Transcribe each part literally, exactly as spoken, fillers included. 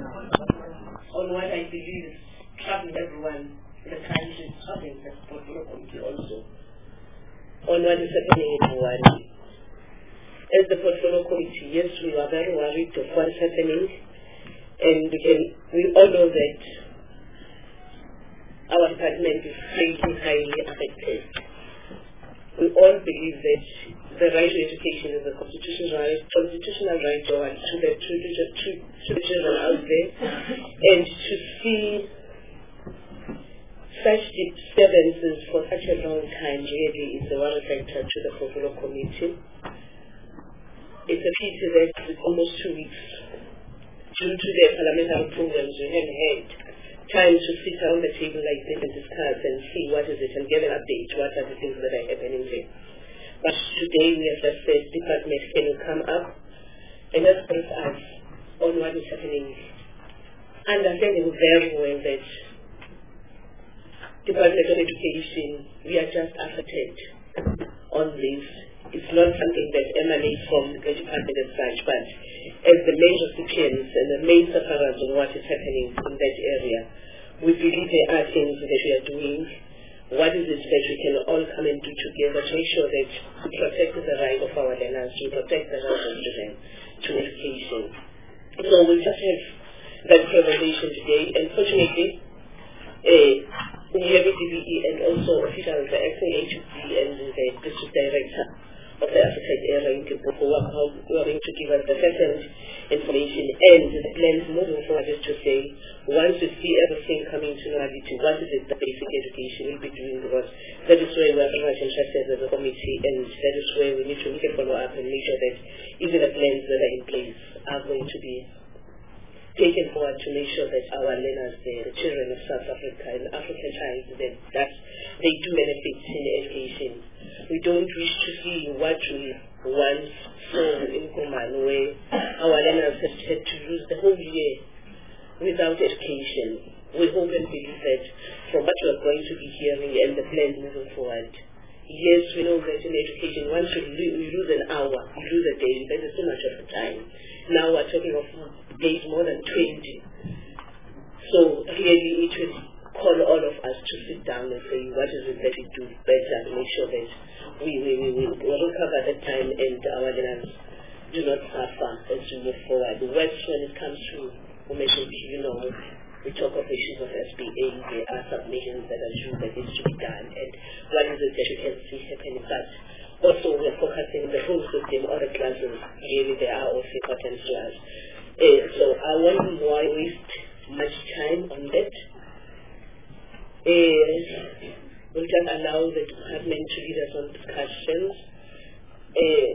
on what I believe is troubling everyone in the country, troubling the portfolio committee also, on what is happening in Buhari. As the portfolio committee, yes, we are very worried of what is happening, and we, can, we all know that our department is highly, highly affected. We all believe that the right to education is a constitutional right, constitutional right to, to, the, to, to, to, to the children out there, and to see such disturbances for such a long time really is a worry factor to the portfolio committee. It's a pity that it's almost two weeks due to the parliamentary programs we haven't had time to sit around the table like this and discuss and see what is it and give an update, what are the things that are happening there. But today we have just said, department, can you come up and just brief us on what is happening, understanding very well that Department of Education, we are just affected on this. It's not something that emanates from the department as such, but as the main recipients and the main sufferers of what is happening in that area, we believe there are things that we are doing. What is it that we can all come and do together to make sure that we protect the right of our learners, we protect the right of children to education. So we just have that conversation today, and fortunately, uh, we have a D B E and also officials, the acting H O D and the district director of the African area in Limpopo, who are going to give us the second information, and the plans moving forward is to say, once we see everything coming to normality, what is it the basic education will be doing, because that is where we are very much interested as a committee, and that is where we need to make a follow up and make sure that even the plans that are in place are going to be taken forward to make sure that our learners, the, the children of South Africa and African child, that, that they do benefit in education. We don't wish to see what we once saw in Kuman, where our learners have had to lose the whole year without education. We hope and believe that from what we are going to be hearing and the plans moving forward, yes, we know that in education, once we, lo- we lose an hour, we lose a day, that is so much of the time. Now we're talking of days more than twenty. So really it will call all of us to sit down and say what is it that we do better to make sure that we, we, we, we, we recover that time and our learners do not suffer as we move forward. The West, when it comes to information, you know, we talk of issues of S B A, there are submissions that are due that needs to be done, and what is it that you can see happening. But also we are focusing on the whole system, all the classes, really they are also important to us. Uh, so I won't waste much time on that. Uh, we'll just allow the department to lead us on discussions. Uh,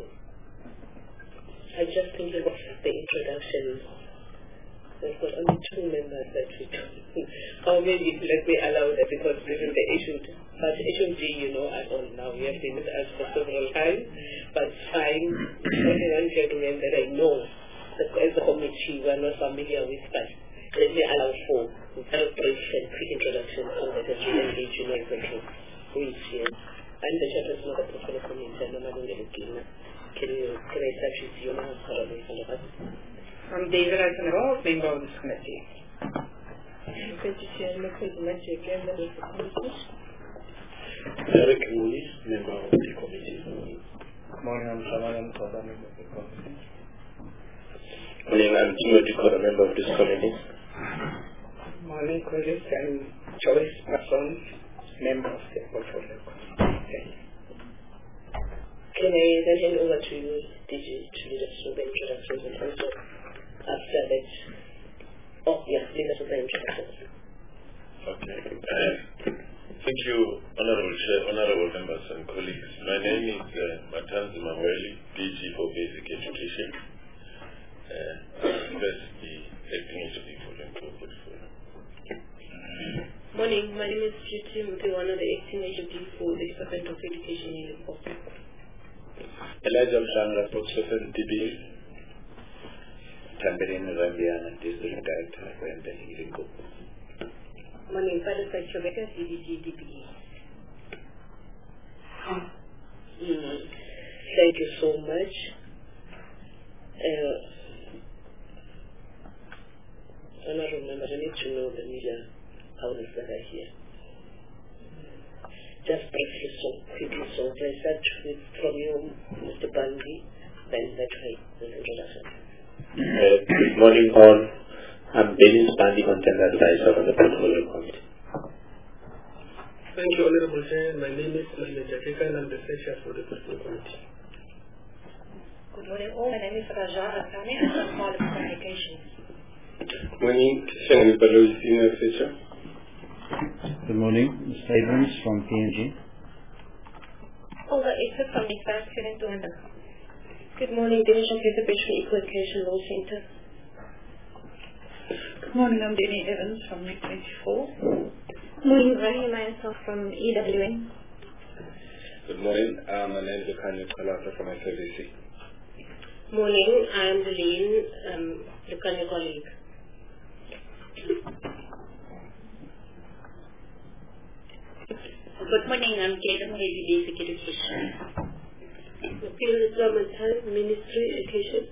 I just think of the introduction. We've got only two members that we do. Or maybe let me allow that because even the issue, but H O D, you know, I don't know, you have been with us for several times, but fine, only one gentleman that I know that as a committee we are not familiar with, but let me allow for a very brief and quick introduction so that as we engage, you know exactly who is here. I'm the chairperson of the portfolio committee, and I'm Can you, can I start with you now? I'm David Eisenhower, member of this committee. Derek Louis, member of the committee. Good morning, I'm Shamalan Koda, member of the committee. Good morning, I'm Timothy Koda, member of this committee. Good morning, colleagues, and Joyce Mason, member of the portfolio committee. Can I then hand over to you, D G, to lead us through the introductions and also after that, oh yeah, lead us with the introductions. Okay. Uh, thank you, Honorable Chair, Honorable members and colleagues. My name is uh, Matanzi Maweli, D G for Basic Education. Uh, First, the acting H O D for the portfolio. Morning, my name is Juti Mutiwana, the acting H O D for the Department of Education in Limpopo. Elijah Mshanga, spokesperson D B E. Tamberini Rambiana, district director for Mbeki Limpopo. Morning, Father Chobeka, D D G D B E. Mm. Thank you so much. Uh, honorable members, you need to know the media houses that are here. Just briefly, so quickly, so I start with from you, Mister Bandi, then that way, the introduction. Uh, good morning all. I'm Dennis Bandi, Content Advisor on the Portfolio Committee. Thank you, Honorable Chair. My name is Maime Jakeka and I'm the Secretary for the Portfolio Committee. Good morning all. My name is Raja Asami and I'm part of communications. Good morning, Senator Baloyi, Senior Secretary. Good morning, Mister Abrams from P N G. Olga Issa from the Fast Student London. Good morning, Division of Preservation Equal Education Law Center. Good morning, I'm Denny Evans from N I C twenty-four. Good morning, Rahim myself from E W N. Good morning, um, my name is Okanya Kalata from S L B C. Morning, I'm Deline, um, the Kanya colleague. Good morning, I'm Kate Murray, Basic Education. Ministry Education.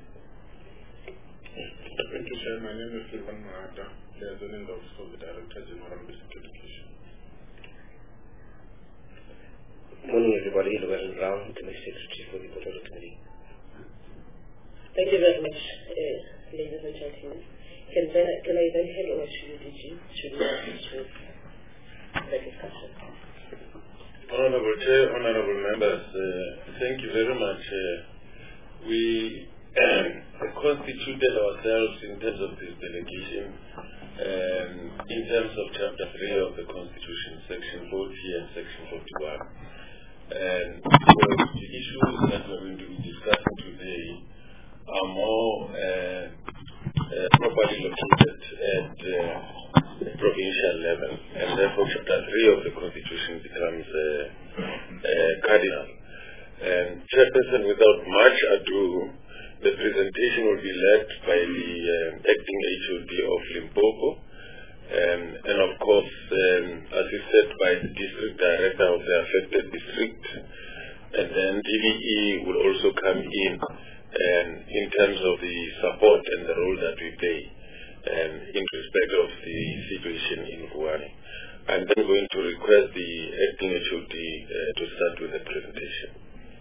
Thank you, Chair. My name is Silvan Mahata, Liaison Officer of the Director General of Basic Education. Good morning, everybody. Llewellyn Brown, Domestic Secretary for the Portfolio Committee. Thank you very much, uh, ladies and gentlemen. Can, then, can I then hand over to you, D G, to lead us with the discussion? Honorable Chair, honorable members, uh, thank you very much. Uh, we uh, constituted ourselves in terms of this delegation um, in terms of Chapter three of the Constitution, Section forty and Section forty-one. And so the issues that we're going to be discussing today are more uh, uh, properly located at uh, the provincial level, and therefore Chapter three of the Constitution becomes uh, uh, cardinal. And Chairperson, without much ado, the presentation will be led by the um, Acting H O D of Limpopo, um, and of course um, assisted by the District Director of the affected district, and then D V E will also come in um, in terms of the support and the role that we play um, in respect of the situation in Vuane. I'm then going to request the Acting H O D uh, to start with the presentation.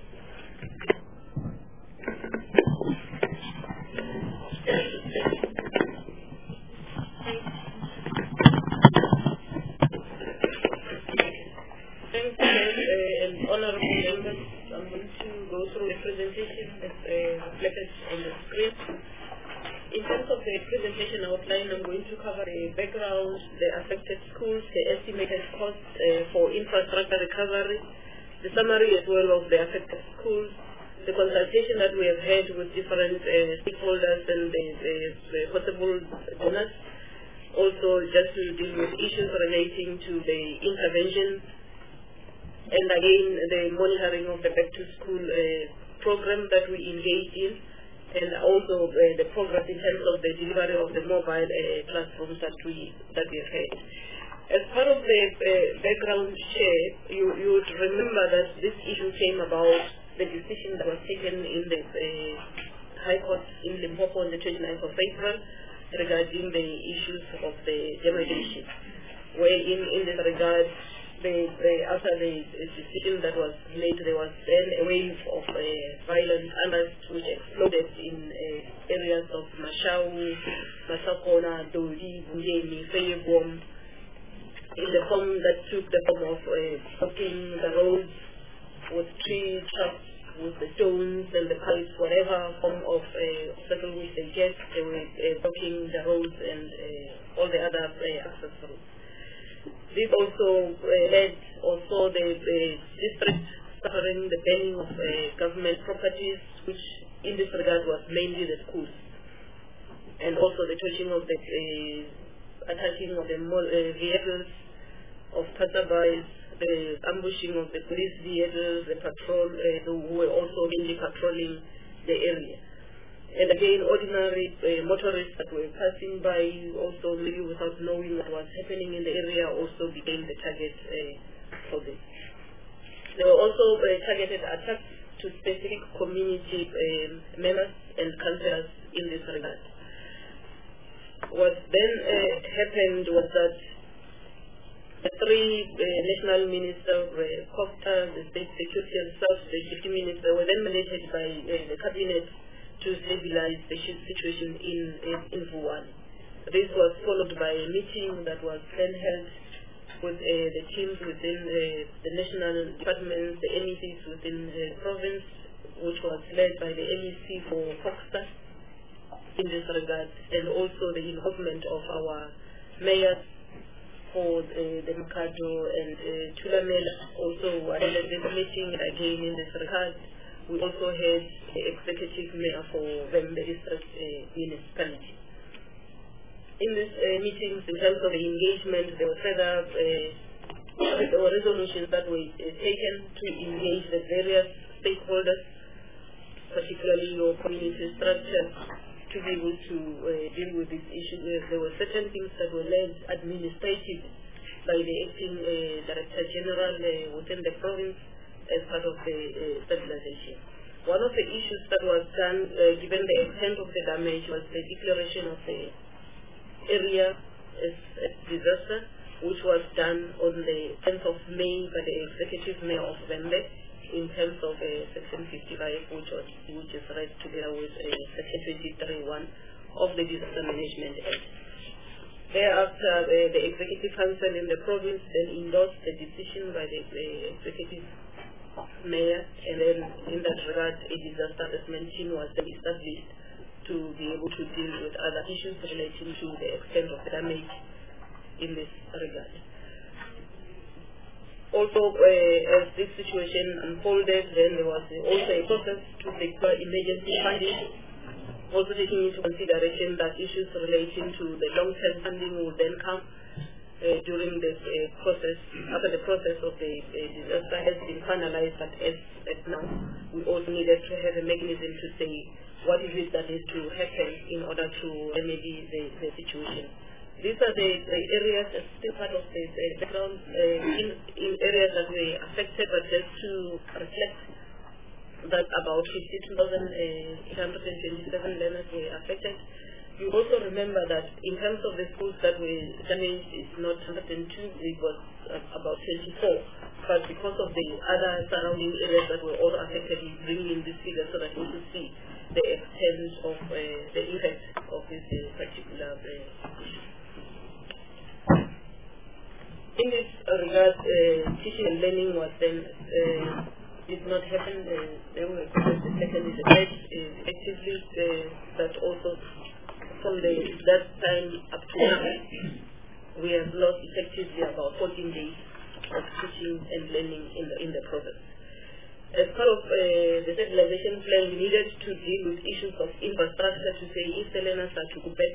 Thanks, uh, and honorable members. I'm going to go through the presentation that's uh, reflected on the screen. In terms of the presentation outline, I'm going to cover the background, the affected schools, the estimated costs uh, for infrastructure recovery, the summary as well of the affected schools, the consultation that we have had with different uh, stakeholders and the, the, the possible donors. Also, just to deal with issues relating to the intervention, and again, the monitoring of the back-to-school uh, program that we engage in, and also uh, the progress in terms of the delivery of the mobile uh, classrooms that we that we have had. As part of the uh, background share, you, you would remember that this issue came about the decision that was taken in the uh, High Court in Limpopo on the twenty-ninth of April regarding the issues of the demolition, where in, in this regard, The, the, after the, the decision that was made, there was then a wave of uh, violent unrest which exploded in uh, areas of Mashau, Masakona, Dodi, Bungeni, Feyebom, in the form that took the form of uh, blocking the roads with tree trucks, with the stones and the pipes, whatever form of uh, obstacle which they get, they were uh, blocking the roads and uh, all the other uh, access roads. This also uh, led also the, the district suffering the burning of uh, government properties, which in this regard was mainly the schools, and also the torching of the uh, attacking of the uh, vehicles of passerbys, the ambushing of the police vehicles, the patrol uh, who were also mainly patrolling the area. And again, ordinary uh, motorists that were passing by, also maybe without knowing what was happening in the area, also became the target uh, for this. There were also uh, targeted attacks to specific community uh, members and councillors in this regard. what then uh, happened was that the three uh, national ministers, uh, Copter, the State Security and South, the Deputy Minister, were then mandated by uh, the Cabinet to stabilize the situation in, in, in Vuan. This was followed by a meeting that was then held with uh, the teams within uh, the national departments, the M E Cs within the province, which was led by the M E C for Foxta in this regard, and also the involvement of our mayors for uh, the Mikado and uh, Tulamela also attended this meeting again in this regard. We also had the executive mayor for Vembe District uh, municipality. In these uh, meetings, in terms of the engagement, there were further uh, there were resolutions that were uh, taken to engage the various stakeholders, particularly your community structure, to be able to uh, deal with this issue. There were certain things that were led administrative by the acting uh, Director General uh, within the province as part of the uh, stabilization. One of the issues that was done, uh, given the extent of the damage, was the declaration of the area as a disaster, which was done on the tenth of May by the Executive Mayor of Vembe in terms of uh, Section fifty-five, which, was, which is read together with uh, Section twenty-three point one of the Disaster Management Act. Thereafter, uh, the Executive Council in the province then endorsed the decision by the uh, Executive Mayor, and then in that regard, a disaster assessment team was then established to be able to deal with other issues relating to the extent of the damage in this regard. Also, uh, as this situation unfolded, then there was uh, also a process to secure emergency funding, also taking into consideration that issues relating to the long-term funding will then come uh, during this uh, process, after the process of the uh, disaster has been finalized, but as, as now, we also needed to have a mechanism to say what is it that needs to happen in order to remedy the, the situation. These are the, the areas that still part of the, the background uh, in, in areas that were affected, but just to reflect that about fifty-two thousand eight hundred twenty-seven learners were affected. You also remember that in terms of the schools that were damaged, it's not one hundred two, it was uh, about twenty-four. But because of the other surrounding areas that were also affected, we bring in this figure so that we can see the extent of uh, the impact of this uh, particular uh, issue. In this regard, uh, teaching and learning was then uh, did not happen. Uh, there were the second is effectively uh, that also from the that time up to now we have lost effectively about fourteen days of teaching and learning in the in the province. As part of uh, the stabilization plan, we needed to deal with issues of infrastructure to say if the learners are to go back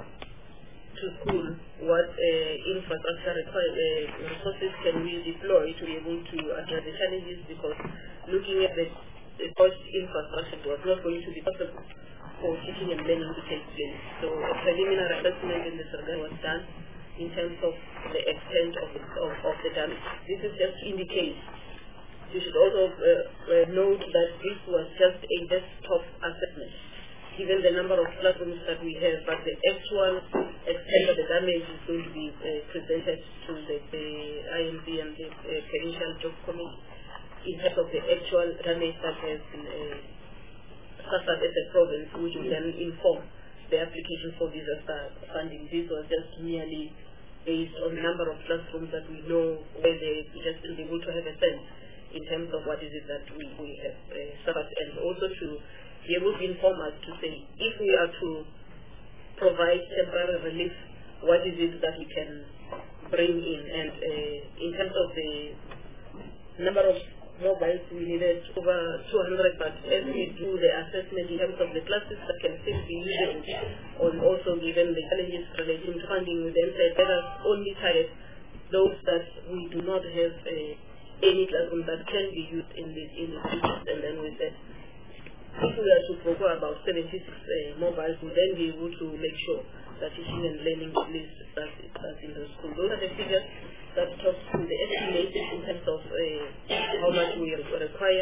to school, what uh, infrastructure require, uh, resources can we deploy to be able to address the challenges, because looking at the, the cost infrastructure was not going to be possible for teaching and learning to take place. So a preliminary assessment in this regard was done in terms of the extent of the, of, of the damage. This is just to indicate. You should also uh, uh, note that this was just a desktop assessment, given the number of classrooms that we have, but the actual extent of the damage is going to be uh, presented to the, the I M C and the uh, Provincial Job Committee in terms of the actual damage that has been uh, suffered at the province, which will then inform the application for disaster funding. This was just merely based on the number of classrooms that we know, where they just been able to have a sense in terms of what is it that we, we have uh, suffered, and also to be able to inform us to say if we are to provide temporary relief, what is it that we can bring in. And uh, in terms of the number of mobiles, we needed over two hundred, but as we do the assessment in terms of the classes that can still be used, and also given the challenges relating to funding, we then said let us only target those that we do not have uh, any classroom that can be used in the in the future. And then we said if we are to procure about seventy-six uh, mobiles, we'll then be able to make sure that teaching and learning is starts in the school. Those are the figures that talk to the estimates in terms of uh, how much we require.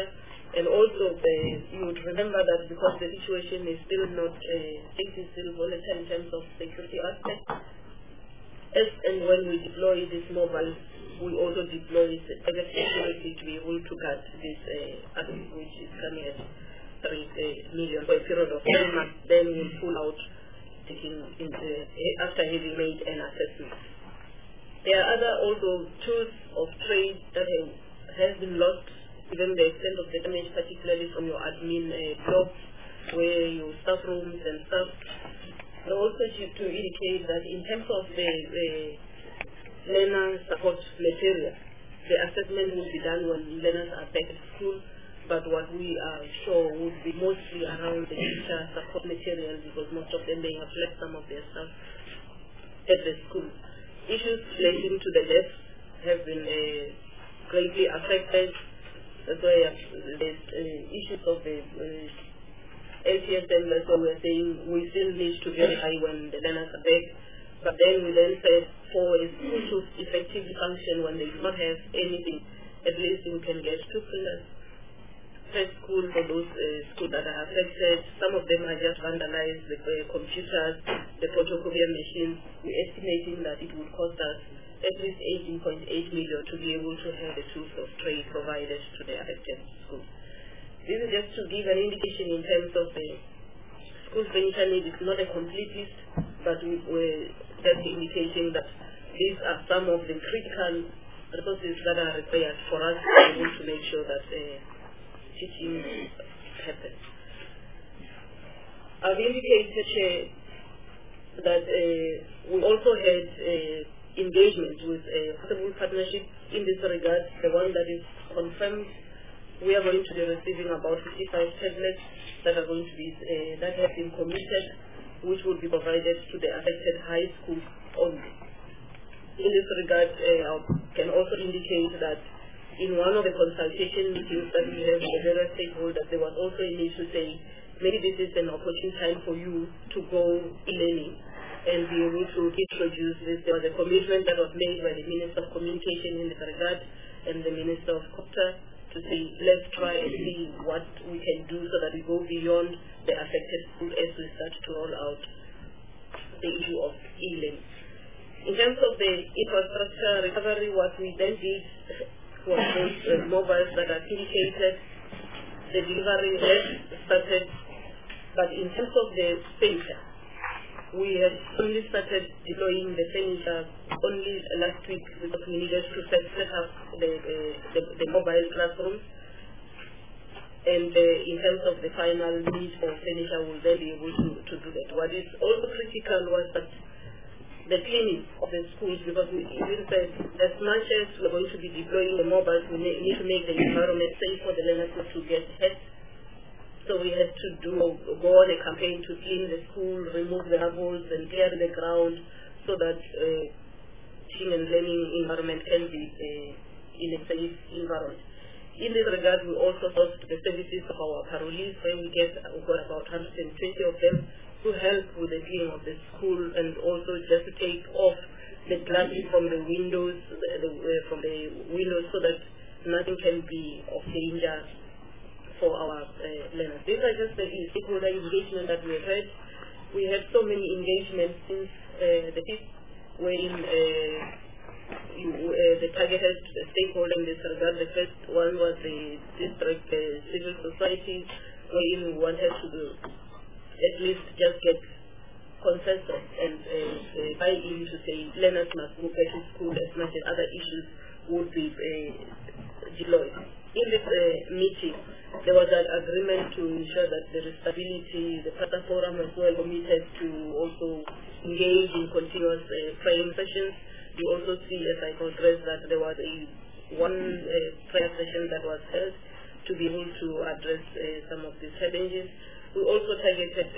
And also, uh, you would remember that because the situation is still not, uh, things is still volatile in terms of security aspects, as and when we deploy this mobile, we also deploy cyber security to be able to guard this uh, asset, which is coming at three uh, million for a period of ten months. Then we'll pull out taking in the, after having made an assessment. There are other also tools of trade that have, have been lost, given the extent of the damage, particularly from your admin uh, blocks, where your staff rooms and stuff. And also to, to indicate that in terms of the, the learner support material, the assessment will be done when learners are back at school, but what we are sure would be mostly around the teacher support material, because most of them, they have left some of their stuff at the school. Issues relating to the deaths have been uh, greatly affected. That's why uh, there's uh, issues of the uh, L T S M, that's what we're saying, we still need to verify when the learners are back. But then we then said for a school to effectively function when they do not have anything, at least we can get two printers per school for those uh, schools that are affected. Some of them are just vandalized, the uh, computers, the photocopier machines. We're estimating that it would cost us at least eighteen point eight million to be able to have the tools of trade provided to the affected schools. This is just to give an indication in terms of the school furniture need. It's not a complete list, but we, we're just indicating that these are some of the critical resources that are required for us to be able to make sure that uh, teaching happens. I've indicated uh, that uh, we also had uh, engagement with a possible partnership in this regard. The one that is confirmed, we are going to be receiving about fifty-five tablets that are going to be uh, that have been committed, which will be provided to the affected high schools only. In this regard, uh, I can also indicate that in one of the consultation meetings that we have with the various stakeholders, there was also a need to say, maybe this is an opportune time for you to go e-learning and be able to introduce this. There was a commitment that was made by the Minister of Communication in this regard and the Minister of Culture, to say, let's try and see what we can do so that we go beyond the affected school as we start to roll out the issue of e-learning. In terms of the infrastructure recovery, what we then did was those uh, mobiles that are syndicated. The delivery has started, but in terms of the furniture, we had only started deploying the furniture only last week because we needed to set, set up the, uh, the, the mobile classrooms. And uh, in terms of the final need for furniture, we'll then be able to, to do that. What is also critical was that the cleaning of the schools, because we even said as much as we're going to be deploying the mobiles, we need to make the environment safe for the learners to get hurt. So we had to do go on a campaign to clean the school, remove the rubbles and clear the ground so that uh, teaching and learning environment can be uh, in a safe environment. In this regard, we also sourced the services of our parolees, where we get we got about one hundred twenty of them to help with the cleaning of the school and also just to take off the glasses from the windows, the, the, uh, from the windows, so that nothing can be of danger for our uh, learners. These are just the stakeholder engagement that we have had. We had so many engagements since uh, the fifth, wherein uh, you, uh, the targeted stakeholder in this regard. The first one was the district uh, civil society, wherein we wanted to do, at least just get consensus and uh, uh, buy in to say learners must go back to school as much as other issues would be uh, deployed. In this uh, meeting, there was an agreement to ensure that there is stability. The Pata Forum was well committed to also engage in continuous uh, praying sessions. You also see, as I progressed, that there was a one uh, prayer session that was held to be able to address uh, some of these challenges. We also targeted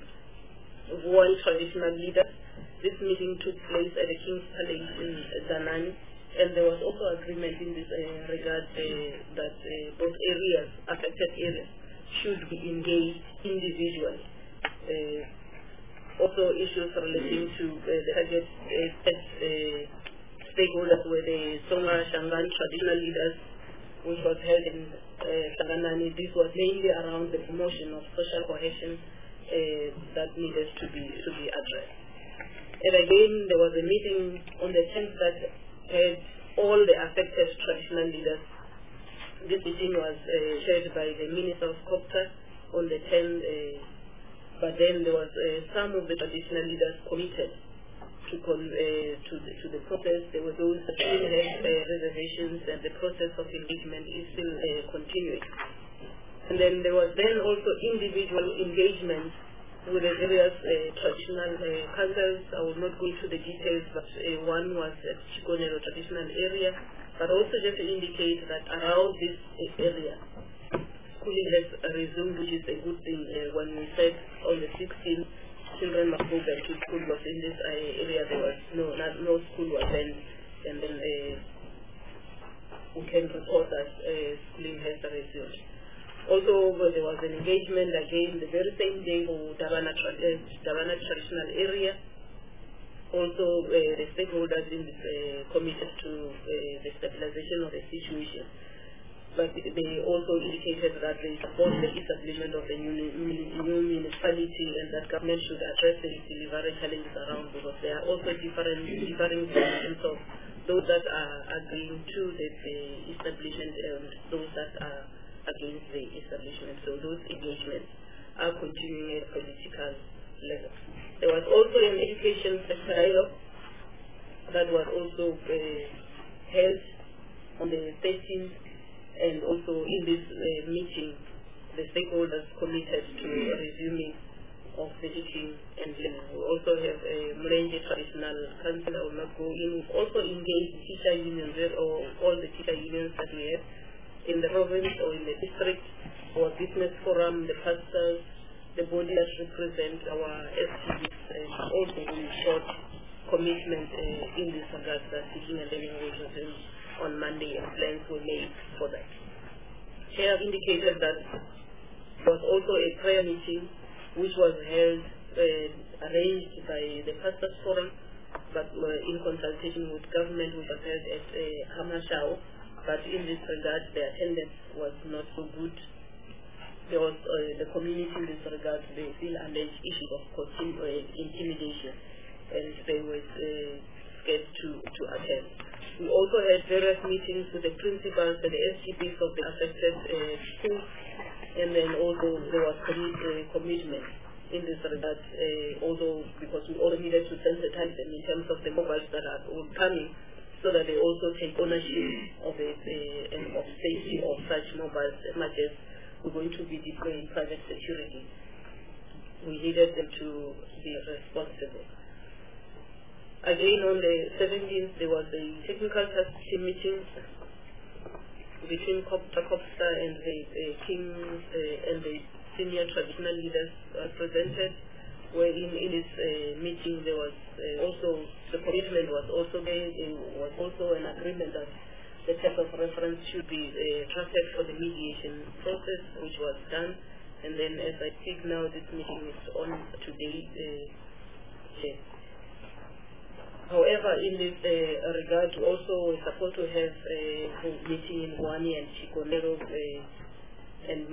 uh, one traditional leader. This meeting took place at the King's Palace in Zanani. And there was also agreement in this uh, regard uh, that uh, both areas, affected areas, should be engaged individually. Uh, also issues relating to uh, the target uh, uh, stakeholders were the Songa Shangan traditional leaders, which was held in uh, this was mainly around the promotion of social cohesion uh, that needed to be to be addressed. And again, there was a meeting on the tenth that had all the affected traditional leaders. This meeting was uh, chaired by the Minister of Copta on the tenth, uh, but then there was uh, some of the traditional leaders committed to con uh, to, the, to the process. There were those that still had uh, reservations, and the process of engagement is still uh, continuing. And then there was then also individual engagement with the various uh, traditional uh, councils. I will not go into the details, but uh, one was at Chikonelo traditional area, but also just to indicate that around this uh, area, schooling has resumed, which is a good thing. Uh, when we said on the sixteenth, children must go back to school, but in this uh, area there was no, not, no school was then, and then uh, we can report that uh, schooling has resumed. Also, uh, there was an engagement again the very same day for Davana, tra uh, Davana traditional area. Also, uh, the stakeholders in this, uh, committed to uh, the stabilization of the situation. But they also indicated that they support the establishment of a new, new municipality, and that government should address the delivery challenges around, because there are also different differing positions of those that are agreeing to the, the establishment and those that are against the establishment. So those engagements are continuing at political level. There was also an education sector dialogue that was also uh, held on the thirteenth, and also in this uh, meeting, the stakeholders committed to resuming of the teaching and learning. We also have a Mlenje Traditional Council. I will not go in. We also engage teacher unions, or all the teacher unions that we have in the province or in the district, or business forum, the pastors, the body that represent our S T Bs, and also in short commitment uh, in this regard that teaching and learning will resume on Monday, and plans were made for that. Chair indicated that there was also a prayer meeting which was held, uh, arranged by the pastors forum, but uh, in consultation with government, which was held at uh, Hamashao. But in this regard, the attendance was not so good. There was uh, the community in this regard, they still alleged issues of uh, intimidation, and they were uh, scared to, to attend. We also had various meetings with the principals and the S G Bs of the affected uh, schools, and then also there was commi uh, commitment in this regard, uh, although because we also needed to sensitize them in terms of the mobiles that are all coming, so that they also take ownership of it uh, and of safety of such mobiles, as much as we're going to be deploying private security. We needed them to be responsible. Again, on the seventeenth, there was a technical team meeting between Copta Copta and the uh, Kings uh, and the senior traditional leaders uh, presented, where in, in this uh, meeting there was uh, also, the commitment was also there, there was also an agreement that the type of reference should be uh, trusted for the mediation process, which was done. And then as I speak now, this meeting is on today. Uh, yeah. However, in this uh, regard, also we're supposed to have a meeting in Guani and Chikonelo, uh, and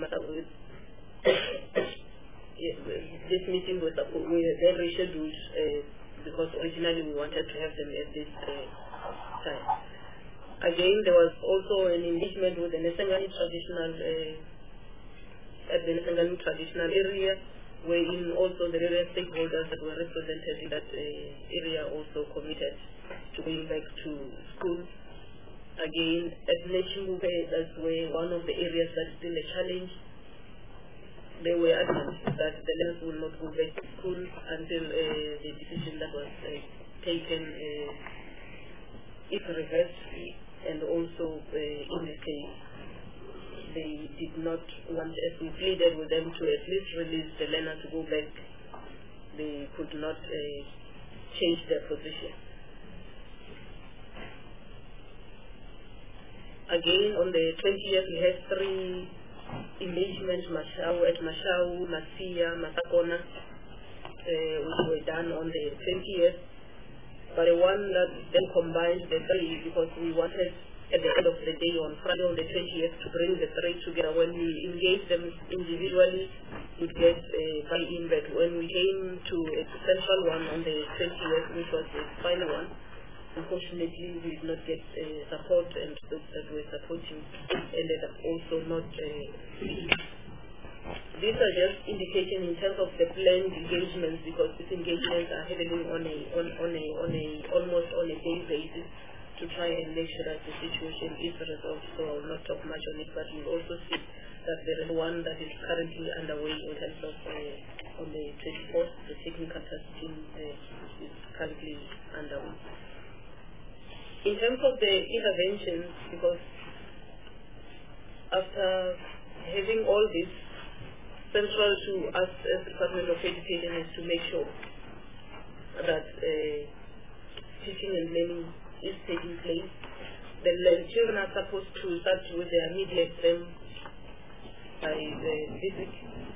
yes, this meeting was we then rescheduled uh, because originally we wanted to have them at this uh, time. Again, there was also an engagement with the Nesengani traditional uh, at the Nesengani traditional area, wherein also the various stakeholders that were represented in that uh, area also committed to going back to school. Again, at Nechingupe, that's where one of the areas that's still a challenge. They were adamant that the learners will not go back to school until uh, the decision that was uh, taken uh, is reversed, and also uh, in this case, they did not want, as we pleaded with them, to at least release the learner to go back. They could not uh, change their position. Again, on the twentieth, we had three engagements, Mashau, at Mashau, Masia, Masakona, uh, which were done on the twentieth. But the one that then combined the three, because we wanted at the end of the day on Friday on the twentieth to bring the three together. When we engage them individually, we get uh, buy-in, but when we came to a central one on the twentieth, which was the final one, unfortunately we did not get uh, support, and those that were supporting ended up also not uh, these are just indication in terms of the planned engagements, because these engagements are heavily on a on, on a on a almost on a day basis to try and make sure that the situation is resolved. So I will not talk much on it, but we also see that there is one that is currently underway in terms of uh, on the twenty-fourth, the technical testing uh, is currently underway. In terms of the interventions, because after having all this, central to us as the Department of Education is to make sure that uh, teaching and learning is taking place. The children are supposed to start with their media exam by the visit.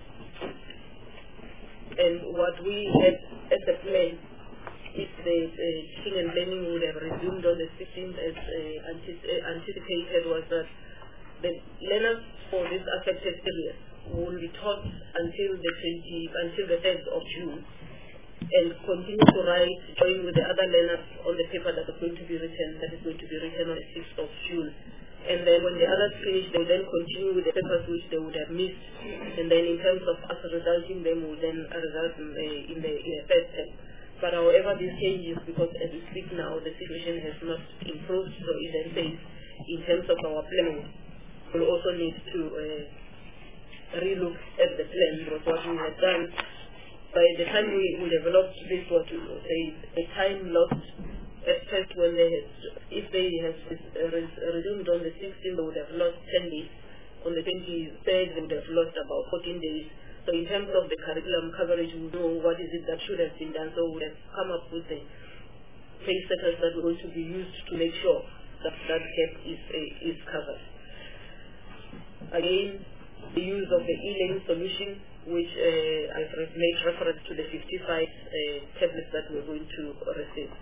And what we have as a plan is the uh, teaching and learning would have resumed on the sixteenth as uh, antici uh, anticipated, was that the learners for this affected period will be taught until the twenty until the tenth of June, and continue to write, join with the other learners on the paper that is going to be written, that is going to be written on the sixth of June. And then when the others finish, they will then continue with the papers which they would have missed. And then in terms of us resulting, them will then result in the in the, in the first term. But however, this changes, because as we speak now, the situation has not improved. So in that case, in terms of our planning, we'll also need to uh, relook at the plan, because what we had done by the time we, we developed this, what we would say, a time lost at first when they had, if they have resumed on the sixteenth, they would have lost ten days. On the twenty-third, they would have lost about fourteen days. So in terms of the curriculum coverage, we know what is it that should have been done. So we have come up with the phase setters that we're going to be used to make sure that that gap is, uh, is covered. Again, the use of the e-learning solution, which uh, I've made reference to the fifty-five uh, tablets that we're going to receive.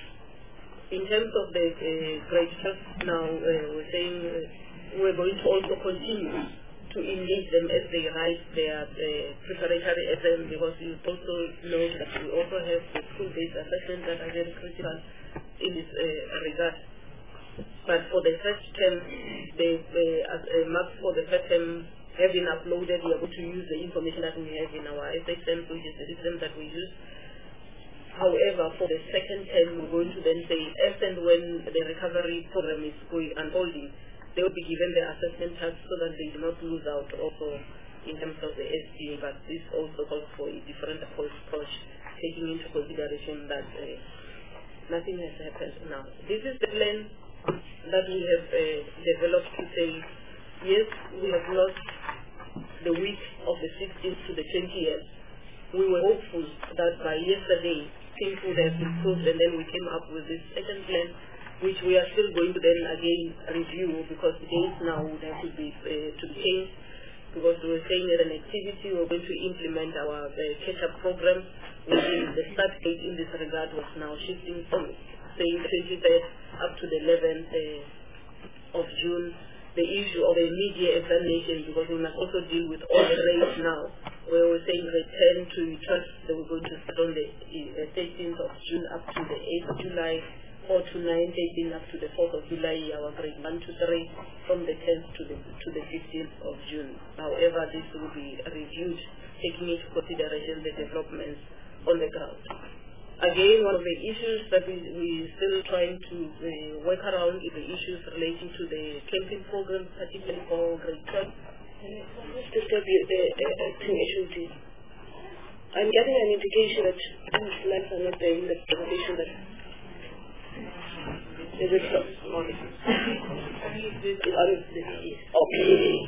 In terms of the uh, grade twelve, now uh, we're saying uh, we're going to also continue to engage them as they write their uh, preparatory exam, because you also know that we also have the school-based assessments that are very critical in this uh, regard. But for the first term, the uh, as, uh, marks for the first term have been uploaded. We are going to use the information that we have in our S X M, which is the system that we use. However, for the second term, we're going to then say, as and when the recovery program is going unfolding, they will be given the assessment tasks so that they do not lose out also in terms of the S D A. But this also calls for a different approach, taking into consideration that uh, nothing has happened now. This is the plan that we have uh, developed to say, yes, we have lost the week of the sixteenth to the twentieth. We were hopeful that by yesterday things would have improved, and then we came up with this second plan, which we are still going to then again review, because the dates now would have to be uh, to be changed, because we were saying that an activity we're going to implement our uh, catch-up program, which is the start date in this regard was now shifting from saying the twenty-third up to the eleventh uh, of June. The issue of the media examination, because we must also deal with all the grades now, where we're saying return to trust that we're going to start on the uh, thirteenth of June up to the eighth of July, four to nine, thirteen up to the fourth of July, our grade one to three, from the tenth to the to the fifteenth of June. However, this will be reviewed, taking into consideration the developments on the ground. Again, one of the issues that we, we're still trying to uh, work around is the issues relating to the camping program, particularly for grade twelve. Just the, the uh, acting issue. I'm getting an indication that these slides are not there in the presentation. That is it so? Okay.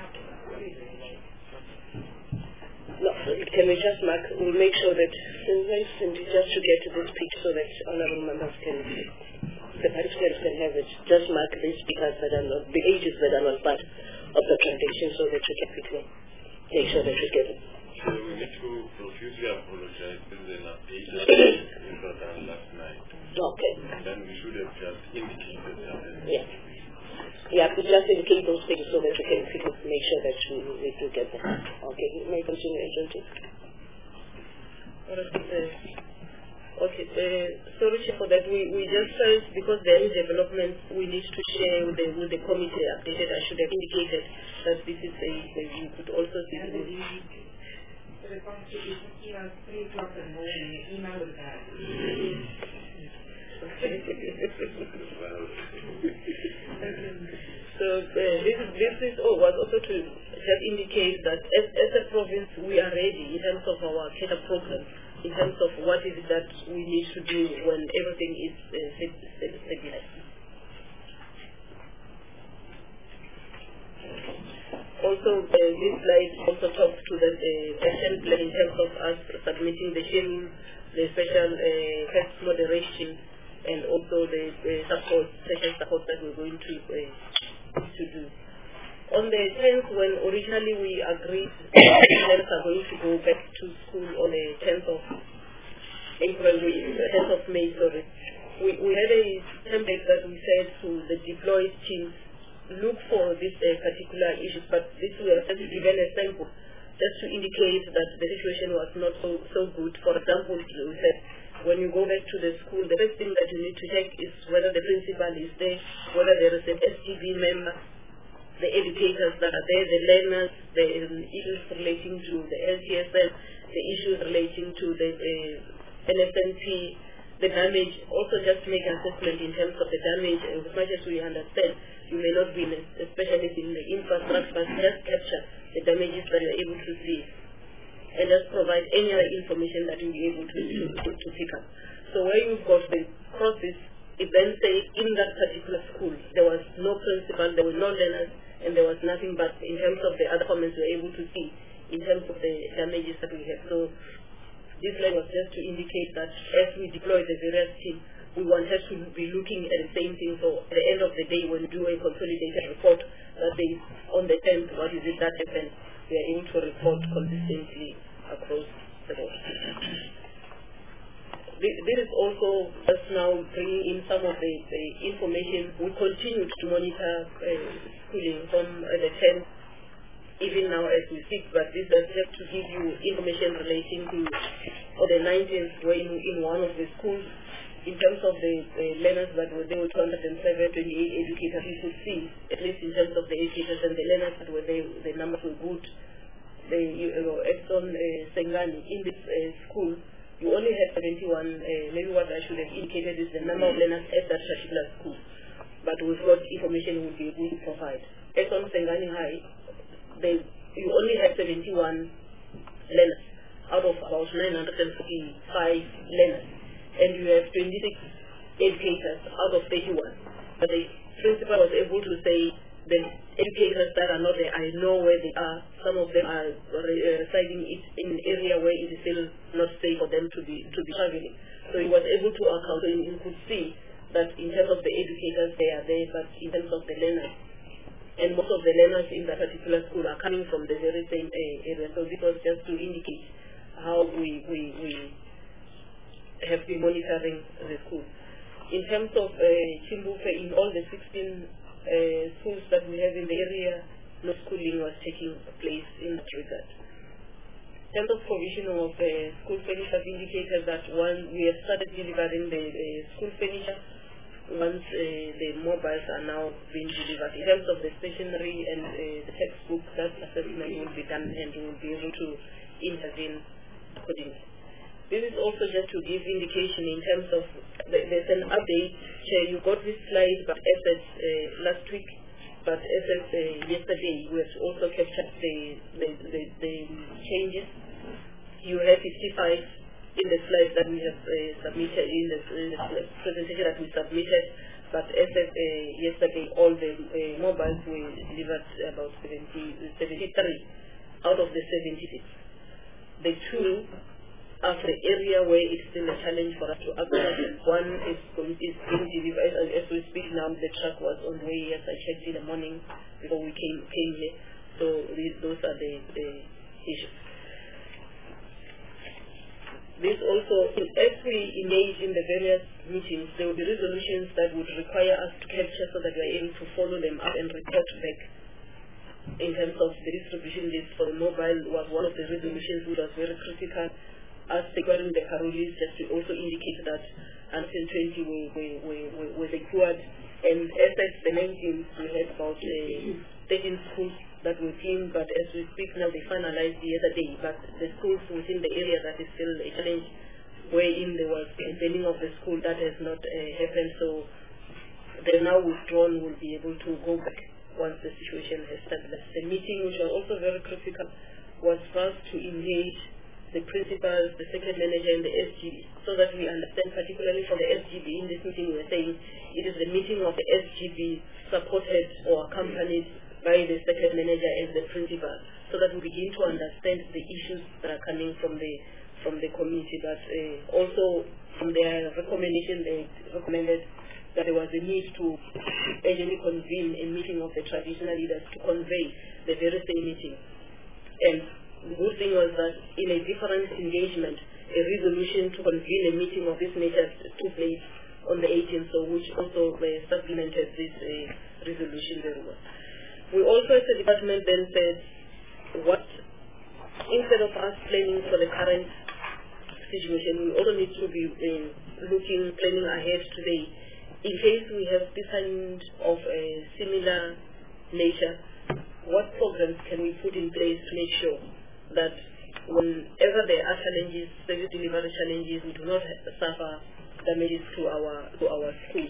No, can we just mark, we'll make sure that, and just to get to this pitch so that honorable members can, the participants can have it, just mark these speakers that are not, the ages that are not part of the presentation, so that we can quickly make sure that we get it. So we need to profusely apologize. This is an update that was done last night. Okay. And then we should have just indicated that. Yeah. just indicate those things so that we can make sure that we, we do get them. Okay, may I continue, Agent? Okay, uh, sorry for that. We, we just felt because there is development, we need to share with the, with the committee updated. I should have indicated that this is a, a you could also see this. So uh, this is this is oh, was also to just indicate that as, as a province we are ready in terms of our care program, in terms of what is it that we need to do when everything is uh, stabilized. Also, uh, this slide also talks to the uh, action plan in terms of us submitting the schedule, the special uh, health moderation, and also the uh, support, special support that we're going to uh, to do. On the tenth, when originally we agreed that parents are going to go back to school on the tenth of April, tenth of May, sorry, we, we had a template that we said to the deployed teams, look for these uh, particular issues, but this we have just given a sample just to indicate that the situation was not so, so good. For example, we said when you go back to the school, the first thing that you need to check is whether the principal is there, whether there is an S G B member, the educators that are there, the learners, the um, issues relating to the L T S M, the issues relating to the uh, N S N P, the damage. Also just make an assessment in terms of the damage. As much as we understand, you may not be a specialist in the infrastructure, but just capture the damages that you're able to see, and just provide any other information that you'll be able to, to, to, to pick up. So where you've got the crosses, it then say in that particular school, there was no principal, there were no learners, and there was nothing but in terms of the other comments we were able to see in terms of the damages that we had. So this line was just to indicate that as we deploy the various teams, we wanted to be looking at the same thing. So at the end of the day, when we do a consolidated report that says on the tenth, what is it that happened, we are able to report consistently across the board. This is also just now bringing in some of the, the information. We continue to monitor uh, schooling from uh, the tenth, even now as we speak, but this is just to give you information relating to or the nineteenth, where in, in one of the schools, in terms of the uh, learners that were there, two hundred seven, twenty-eight educators, you could see, at least in terms of the educators and the learners that were there, the numbers were good. The, you know, Exxon uh, Sengani, in this uh, school, you only had seventy-one, uh, maybe what I should have indicated is the number of learners at that particular school. But we've got information we'll be able to provide. Exxon Sengani High, they, you only had seventy-one learners out of about nine hundred forty-five learners. And you have twenty-six educators out of thirty-one. But the principal was able to say the educators that are not there, I know where they are. Some of them are residing in an area where it is still not safe for them to be to be traveling. So he was able to account, and you could see that in terms of the educators, they are there, but in terms of the learners, and most of the learners in that particular school are coming from the very same area. So this was just to indicate how we we, we have been monitoring the school. In terms of uh, Chimbufe, in all the sixteen uh, schools that we have in the area, no schooling was taking place in that regard. In terms of provision of uh, school furniture, we indicated that one, we have started delivering the uh, school furniture once uh, the mobiles are now being delivered. In terms of the stationery and uh, the textbook, that assessment will be done and we will be able to intervene accordingly. This is also just to give indication in terms of, the, there's an update. Uh, you got this slide, but as at uh, last week, but as at uh, yesterday, we have also captured the, the, the, the changes. You have fifty-five in the slides that we have uh, submitted, in the, in the presentation that we submitted, but as of uh, yesterday, all the uh, mobiles were delivered about seventy, seventy-three out of the seventy-six. The two are the area where it's still a challenge for us to access. One is, is being delivered, as, as we speak now, the truck was on the way, yes, I checked in the morning before we came, came here. So these, those are the, the issues. this also, as we engage in the various meetings, there will be resolutions that would require us to capture so that we are able to follow them up and report back. In terms of the distribution list for the mobile was one of the resolutions which was very critical. As securing the Karolis, just to also indicate that until twenty were, were, were, were secured. And as at the nineteenth, we had about uh, thirteen schools that were clean, but as we speak now, they finalized the other day. But the schools within the area that is still a challenge, wherein there was a banning of the school, that has not uh, happened. So they're now withdrawn, will be able to go back once the situation has stabilized. The meeting, which was also very critical, was first to engage the principals, the second manager, and the S G B, so that we understand, particularly for the S G B, in this meeting we are saying it is the meeting of the S G B supported or accompanied by the second manager and the principal, so that we begin to understand the issues that are coming from the from the community. But uh, also from their recommendation, they recommended that there was a need to urgently convene a meeting of the traditional leaders to convey the very same meeting. And the good thing was that in a different engagement, a resolution to convene a meeting of this nature took place on the eighteenth, so which also uh, supplemented this uh, resolution very well. We also as a department then said, what, instead of us planning for the current situation, we also need to be uh, looking, planning ahead today. In case we have this kind of a similar nature, what programs can we put in place to make sure that whenever there are challenges, service delivery challenges, we do not suffer damages to our to our schools.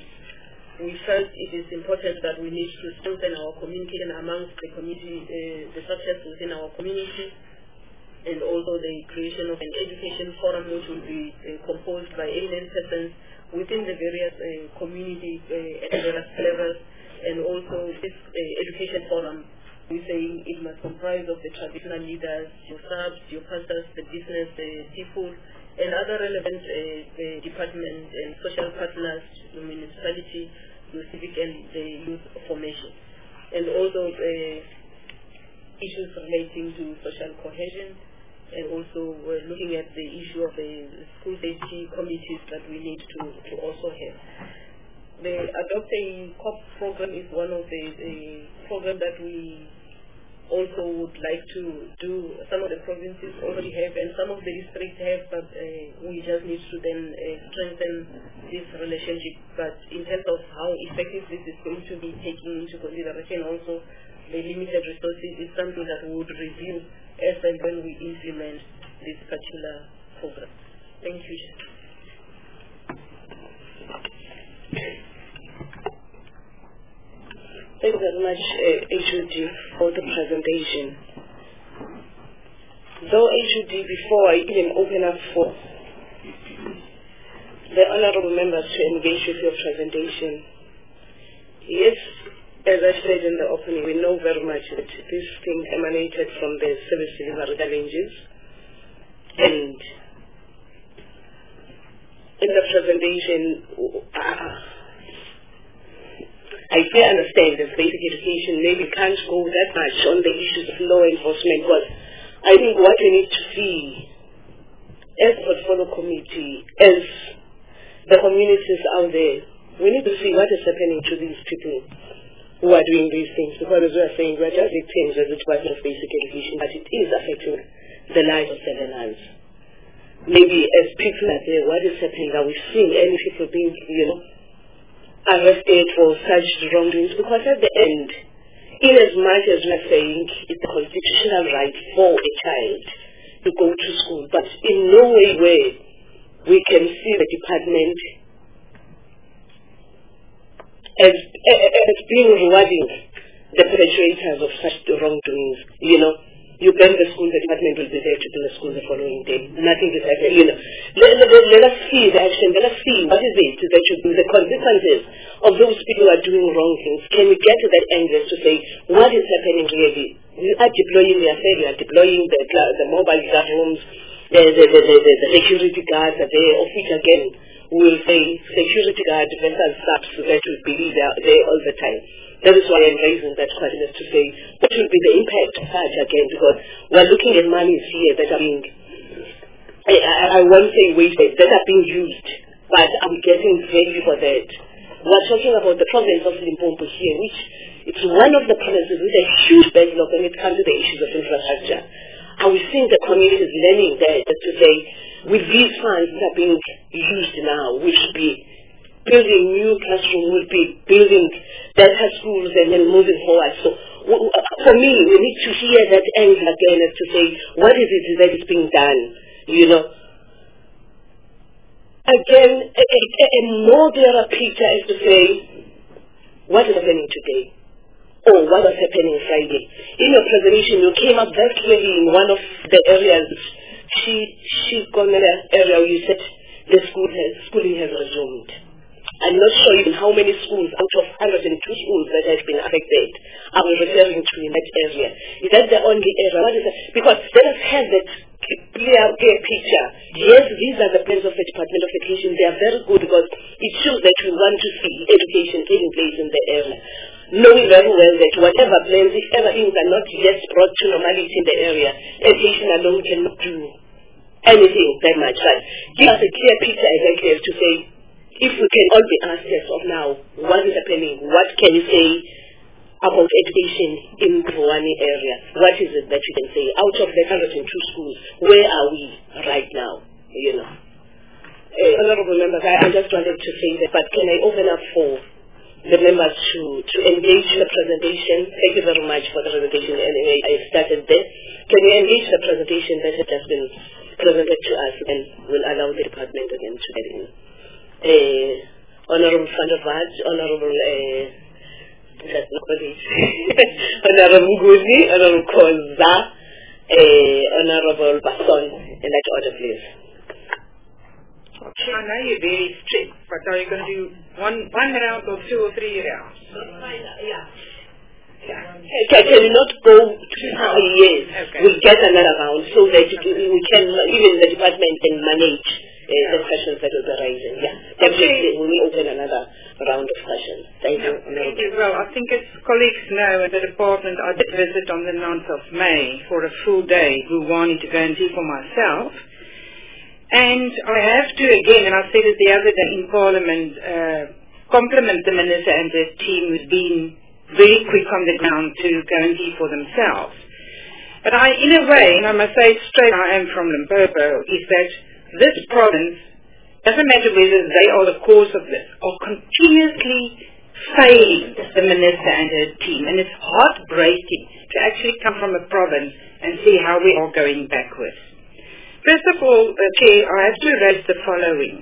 We felt it is important that we need to strengthen our communication amongst the community, uh, the structures within our community, and also the creation of an education forum which will be uh, composed by eminent persons within the various uh, community uh, at various levels, and also this uh, education forum. We're saying it must comprise of the traditional leaders, your subs, your pastors, the business, the people, and other relevant uh, uh, departments and social partners, the municipality, your civic and the youth formation. And also uh, issues relating to social cohesion, and also we're looking at the issue of the school safety committees that we need to, to also have. The Adopt a COP program is one of the, the programs that we also would like to do. Some of the provinces already have, and some of the districts have, but uh, we just need to then uh, strengthen this relationship. But in terms of how effective this is going to be, taking into consideration also the limited resources, is something that we would review as and when we implement this particular program. Thank you. Thank you very much, uh, H O D, for the presentation. Though H O D, before I even open up for the honorable members to engage with your presentation, yes, as I said in the opening, we know very much that this thing emanated from the service delivery challenges, and in the presentation, uh, I do understand that basic education maybe can't go that much on the issues of law enforcement, but I think what we need to see as a portfolio committee, as the communities out there, we need to see what is happening to these people who are doing these things, because as we are saying, we are just victims as a department of basic education, but it is affecting the lives of the learners. Maybe as people are there, what is happening? Are we seeing any people being, you know, arrested for such wrongdoings? Because at the end, in as much as we are saying it's a constitutional right for a child to go to school, but in no way where we can see the department as, as being rewarding the perpetrators of such wrongdoings. You know, you ban the school, the department will be there to do the school the following day. Nothing is happening. You know, let, let, let us see the action. Let us see what is it that should be the consequences of those people who are doing wrong things. Can we get to that angle to say what is happening really? We are deploying, we are saying we are deploying the, the mobile guard rooms, the, the, the, the, the security guards are there, of which again we will say security guard versus subs that will be there, there all the time. That is why I'm raising that question, is to say what will be the impact of such again, because we're looking at monies here that are being I, I, I won't say wasted, that are being used, but I'm getting value for that. We're talking about the province of Limpopo here, which it's one of the provinces with a huge backlog when it comes to the issues of infrastructure. And we think the community is learning that, that to say, with these funds that are being used now, we should be building new classrooms, we'll be building better schools and then moving forward. So w- for me, we need to hear that angle again as to say, what is it that is being done, you know? Again, a, a, a more clearer picture is to say, what is happening today? Or what was happening Friday? In your presentation, you came up very clearly in one of the areas, she, she area where you said the school has, schooling has resumed. I'm not sure even how many schools out of one hundred two schools that have been affected are we referring to in that area. Is that the only area? What is that? Because let us have that clear, clear picture. Yes, these are the plans of the Department of Education. They are very good because it shows that we want to see education taking place in the area. Knowing very well that whatever plans, if ever things are not yet brought to normality in the area, education alone cannot do anything that much. But give us a clear picture exactly as to say, if we can all be asked as of now, what is happening? What can you say about education in the Vuwani area? What is it that you can say? Out of the one hundred two schools, where are we right now? You know. Uh, honorable members, I, I just wanted to say that, but can I open up for the members to, to engage the presentation? Thank you very much for the presentation. Anyway, I started there. Can you engage the presentation that has just been presented to us, and we'll allow the department again to get in. Uh, Honorable Van der Vaart, Honorable uh, Honorable Nguzi, Honorable Koza, uh, Honorable Basson, in that order, please. Okay, I know you're very strict, but are you going to do one one round or two or three rounds? Yeah. Yeah. Can, can you not go two three years? Okay. We'll get another round so that okay. we can, even the department can manage Uh, yeah. the questions that will be rising. Yeah. Definitely, okay. We will open another round of questions. Thank yeah. you. Thank you. Well, I think as colleagues know, at the department, I did visit on the ninth of May for a full day, Vuwani to go and see for myself. And I have to, again, and I said it the other day in Parliament, uh, compliment the Minister and the team who's been very quick on the ground to go and see for themselves. But I, in a way, and I must say it straight, I am from Limpopo, is that this province, doesn't matter whether they are the cause of this, are continuously failing the Minister and her team. And it's heartbreaking to actually come from a province and see how we are going backwards. First of all, okay, I have to raise the following.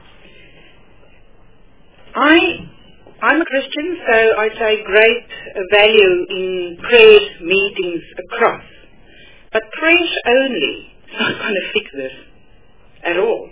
I, I'm a Christian, so I take great value in prayer meetings across. But prayers only is not going to fix this at all.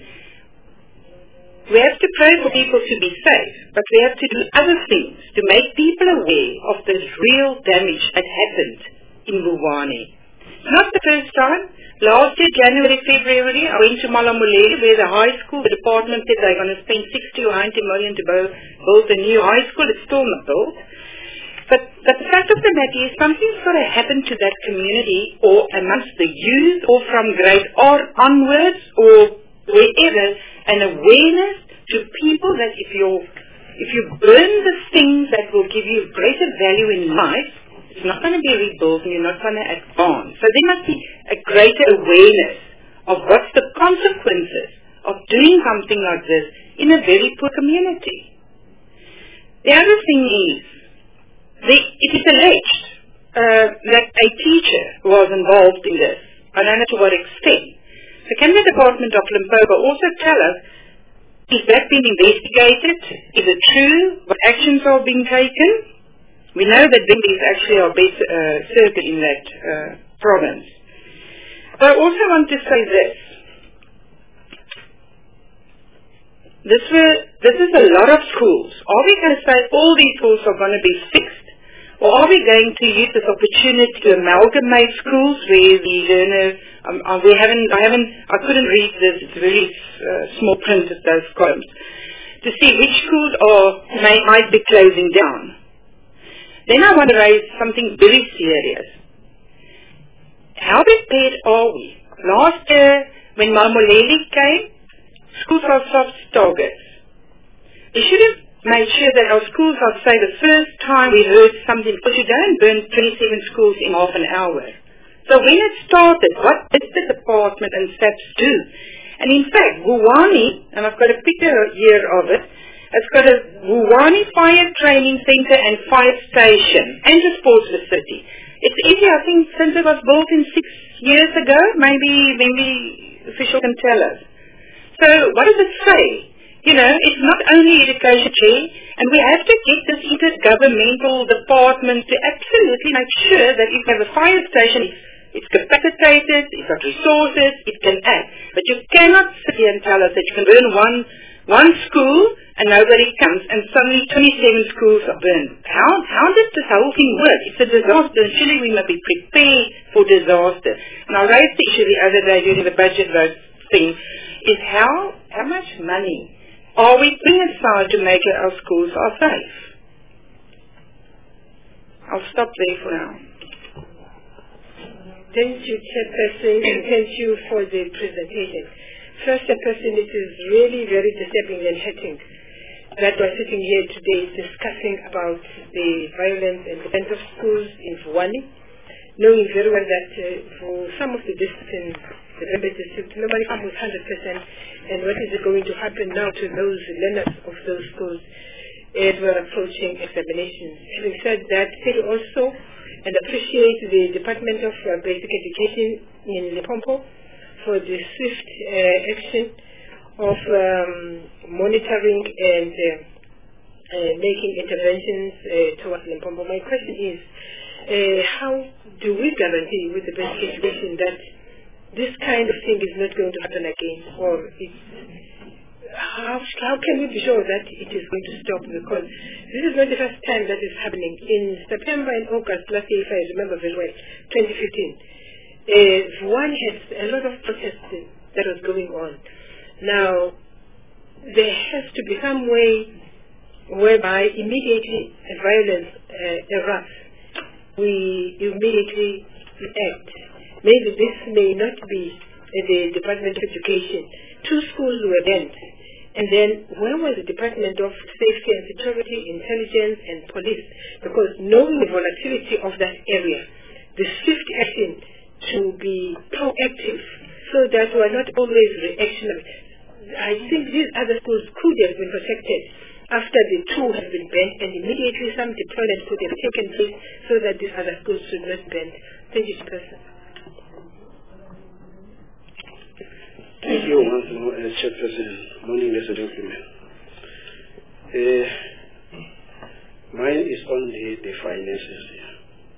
We have to pray for people to be safe, but we have to do other things to make people aware of the real damage that happened in Vuwani. It's not the first time. Last year, January, February, I went to Malamulele, where the high school, the department said they're going to spend sixty or ninety million to build a new high school. It's still not built. But, but the fact of the matter is something's got to happen to that community or amongst the youth or from grade R onwards or wherever, an awareness to people that if you if you burn the things that will give you greater value in life, it's not going to be rebuilt and you're not going to advance. So there must be a greater awareness of what's the consequences of doing something like this in a very poor community. The other thing is, The, it is alleged uh, that a teacher was involved in this. I don't know to what extent. So can the Department of Limpopo also tell us, is that being investigated? Is it true? What actions are being taken? We know that Bimbi is actually our best uh, circuit in that uh, province. But I also want to say this. This, were, this is a lot of schools. Are we going to say all these schools are going to be fixed? Or are we going to use this opportunity to amalgamate schools where the learner, um, uh, we haven't, I haven't, I couldn't read this, it's very uh, small print of those columns, to see which schools are, may, might be closing down. Then I want to raise something very serious. How prepared are we? Last year, when Mamoleli came, schools are soft targets. We should have made sure that our schools are safe the first time we heard something, because you don't burn twenty-seven schools in half an hour. So when it started, what did the department and SAPS do? And in fact, Vuwani, and I've got a picture here of it, it's got a Vuwani Fire Training Center and Fire Station and a sports facility. It's easy, I think, since it was built in six years ago, maybe, maybe official can tell us. So what does it say? You know, it's not only education, Chair, and we have to get this intergovernmental department to absolutely make sure that if you have a fire station, it's capacitated, it's got resources, it can act. But you cannot sit here and tell us that you can burn one one school and nobody comes, and suddenly twenty-seven schools are burned. How how does this whole thing work? It's a disaster, and surely we must be prepared for disaster. And I raised the issue the other day during the budget vote thing, is how how much money are we putting aside to make sure our schools are safe? I'll stop there for now. Thank you, Chairperson, and thank you for the presentation. First, Chairperson, it is really very disturbing and hurting that we're sitting here today discussing about the violence and the end of schools in Vuwani, knowing very well that uh, for some of the districts in the Bembe district, nobody comes with one hundred percent, and what is going to happen now to those learners of those schools as we're approaching examinations. Having said that, thank you also and appreciate the Department of uh, Basic Education in Limpopo for the swift uh, action of um, monitoring and uh, uh, making interventions uh, towards Limpopo. My question is, uh, how do we guarantee with the basic education that this kind of thing is not going to happen again, or it's, how, how can we be sure that it is going to stop? Because this is not the first time that is happening. In September and August last year, if I remember very well, twenty fifteen, uh, one had a lot of protesting that was going on. Now, there has to be some way whereby immediately violence uh, erupts, we immediately act. Maybe this may not be uh, the Department of Education. Two schools were banned. And then where was the Department of Safety and Security, Intelligence and Police? Because knowing the volatility of that area, the swift action to be proactive so that we are not always reactionary. I think these other schools could have been protected after the two have been banned, and immediately some deployment could have taken place so that these other schools should not be banned. Thank you, Chairperson. Thank you once more, uh, Chairperson. Morning, ladies and gentlemen. Uh, mine is on the, the finances here.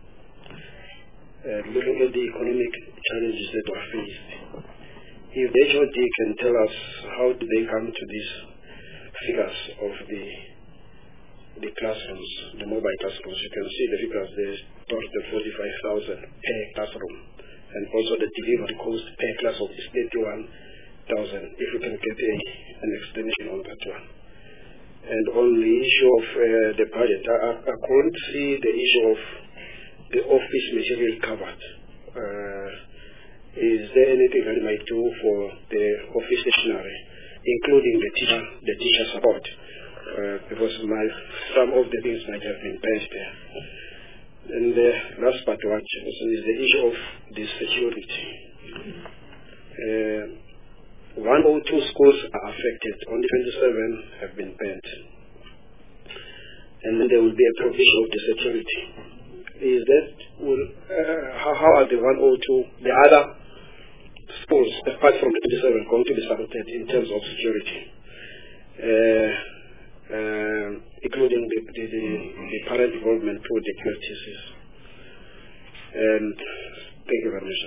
Uh, looking at the economic challenges that are faced, if the H O D can tell us how do they come to these figures of the the classrooms, the mobile classrooms. You can see the figures there, total forty-five thousand per classroom, and also the delivery cost per class of eighty-one thousand. If you can get a, an explanation on that one. And on the issue of uh, the budget, I, I couldn't see the issue of the office material covered. Uh, is there anything that you might do for the office stationery, including the teacher, the teacher support? Uh, because my, some of the things might have been passed there. And the last part what is the issue of the security. Uh, one or two schools are affected, only twenty-seven have been banned. And then there will be a provision of the security. Is that, will, uh, how, how are the one or two, the other schools, apart from the twenty-seven, going to be supported in terms of security? Uh, uh, including the, the, the, the parent involvement through the Q T Cs. And thank you very much.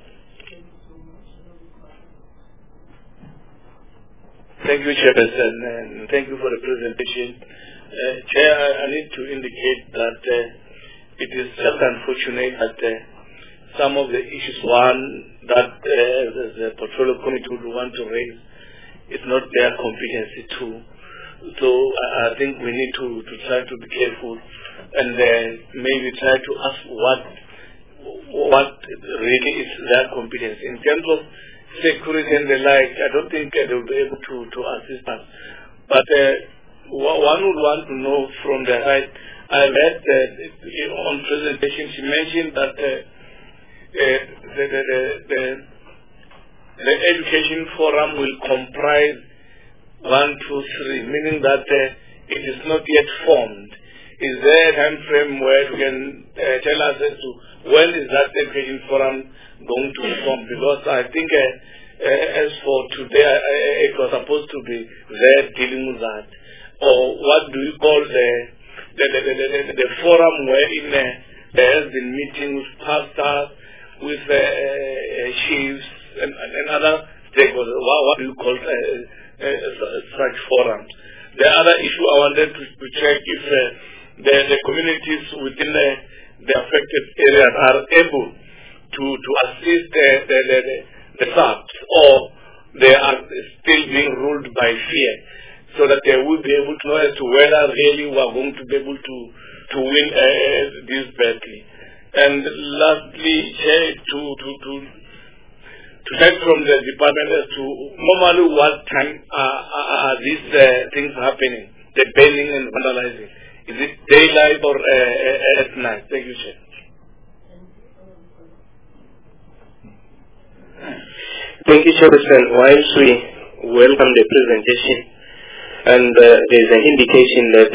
Thank you, Chairperson, and thank you for the presentation. Uh, Chair, I need to indicate that uh, it is just unfortunate that uh, some of the issues, one, that uh, the portfolio committee would want to raise is not their competency too. So I, I think we need to, to try to be careful and uh, maybe try to ask what what really is their competence. In terms of security and the like, I don't think uh, they will be able to, to assist us. But uh, one would want to know from the right. I read uh, on presentation, she mentioned that uh, uh, the, the, the, the, the education forum will comprise one, two, three, meaning that uh, it is not yet formed. Is there a time frame where you can uh, tell us as to when is that education forum going to be formed? Because I think uh, uh, as for today, uh, it was supposed to be there dealing with that. Or what do you call the the, the, the, the, the forum wherein uh, there has been meetings with pastors, with uh, uh, chiefs and, and other stakeholders? What, what do you call uh, uh, such forums? The other issue I wanted to, to check if uh, the, the communities within the, the affected areas are able to, to assist the, the, the, the, the S A Ps, or they are still being ruled by fear, so that they will be able to know as to whether really we are going to be able to, to win uh, this battle. And lastly, to, to, to, to check from the department as to normally what time are, are these uh, things happening, the burning and vandalizing. Is it daylight or uh, at night? Thank you, Chair. Thank you, Chairperson. Whilst we welcome the presentation, and uh, there's an indication that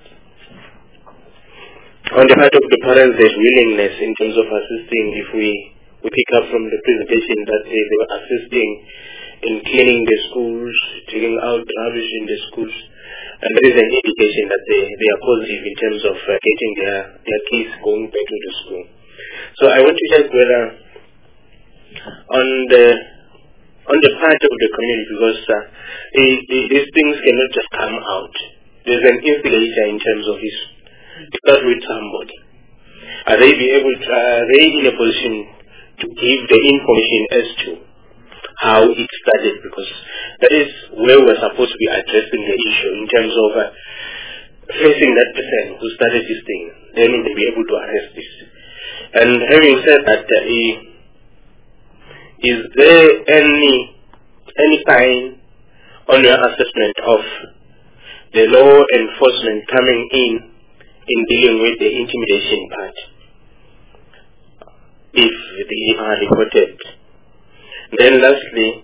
uh, on the part of the parents there's willingness in terms of assisting. If we, we pick up from the presentation that they, they were assisting in cleaning the schools, taking out rubbish in the schools, and there is an indication that they, they are positive in terms of uh, getting their, their kids going back to the school. So I want to check whether on the on the part of the community, because uh, it, it, these things cannot just come out. There's an instigator in terms of this. It starts with somebody. Are they be able to, are they in a position to give the information as to how it started? Because that is where we're supposed to be addressing the issue in terms of uh, facing that person who started this thing. Then we'll be able to arrest this. And having said that, uh, is there any any sign on your assessment of the law enforcement coming in in dealing with the intimidation part, if they are reported? Then lastly,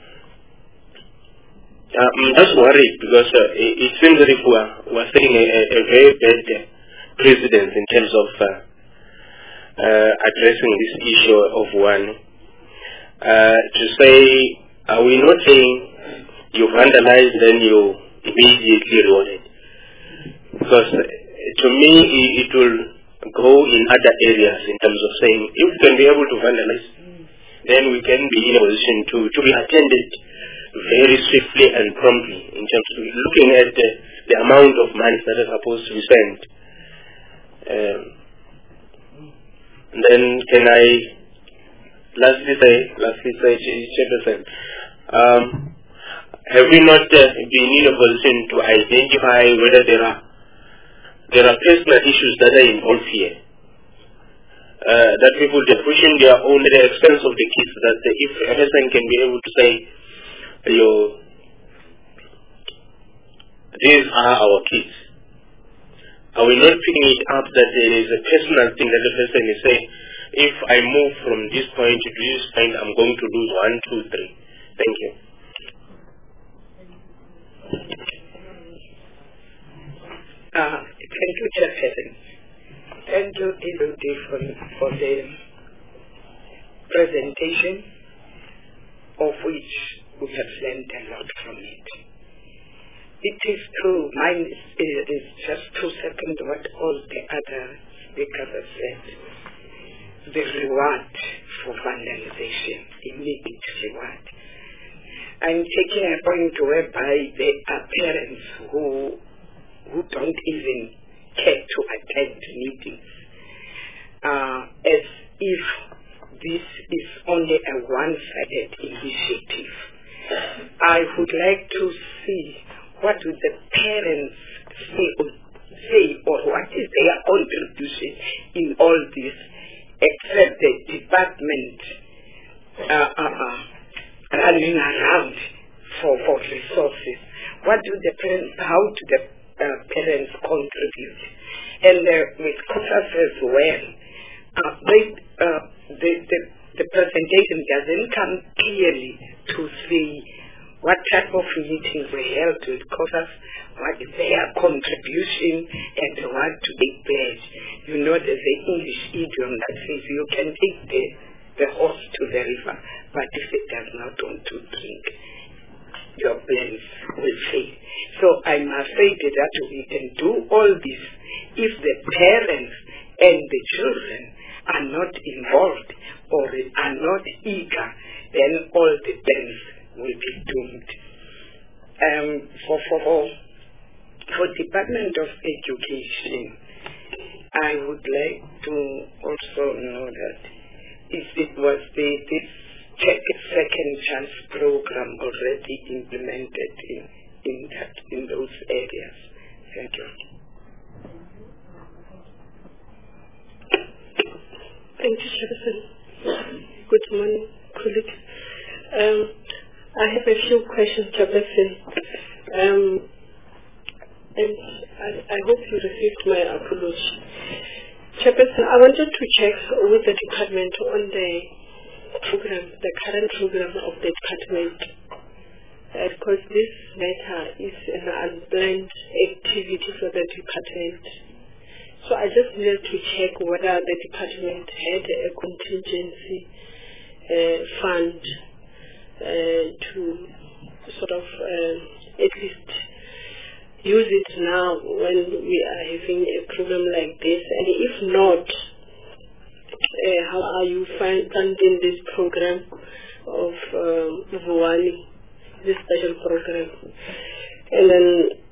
I'm just worried because uh, it, it seems that if we're, we're setting a, a very bad precedent in terms of uh, uh, addressing this issue of one. Uh, to say, are we not saying you vandalize, then you immediately rewarded? Because uh, to me, it, it will go in other areas in terms of saying, if we can be able to vandalize, then we can be in a position to, to be attended very swiftly and promptly in terms of looking at the, the amount of money that is supposed to be spent. Um, then can I Lastly, say, lastly, say, Chairperson, um, have we not uh, been in a position to identify whether there are there are personal issues that are involved here? Uh, that people are pushing their own at the expense of the kids. That uh, if a person can be able to say, "Yo, these are our kids," are we not picking it up that there is a personal thing that the person is saying? If I move from this point to this point, I'm going to lose one, two, three. Thank you. Uh, thank you, Chairperson. Thank you, everybody, for, for the presentation, of which we have learned a lot from it. It is true, mine is, is just to second what all the other speakers have said. The reward for vandalization, immediate reward. I'm taking a point whereby there are parents who who don't even care to attend meetings, uh, as if this is only a one-sided initiative. I would like to see what would the parents say or, say, or what is their contribution in all this, except the department uh, uh, uh, running around for, for resources. What do the parents, how do the uh, parents contribute? And uh, with COSAS as well, uh, they, uh, the, the, the presentation doesn't come clearly to see what type of meetings were held with COSAS, what is their contribution, and what do they pledge. You know, there's an English idiom that says you can take the, the horse to the river, but if it does not want to drink, your plans will fail. So I must say that we can do all this if the parents and the children are not involved or are not eager, then all the plans will be doomed. Um, for, for, for Department of Education, I would like to also know that if it was the this second chance program already implemented in, in that in those areas. Thank you. Thank you, Chairperson. Good morning, colleagues. Um, I have a few questions, Chairperson. Um, and I, I hope you received my apology. Chairperson, I wanted to check with the department on the program, the current program of the department, uh, because this matter is an unplanned activity for the department. So I just needed to check whether the department had a contingency uh, fund uh, to sort of uh, at least use it now when we are having a problem like this, and if not, uh, how are you find, funding this program of um, Vuwani, this special program, and then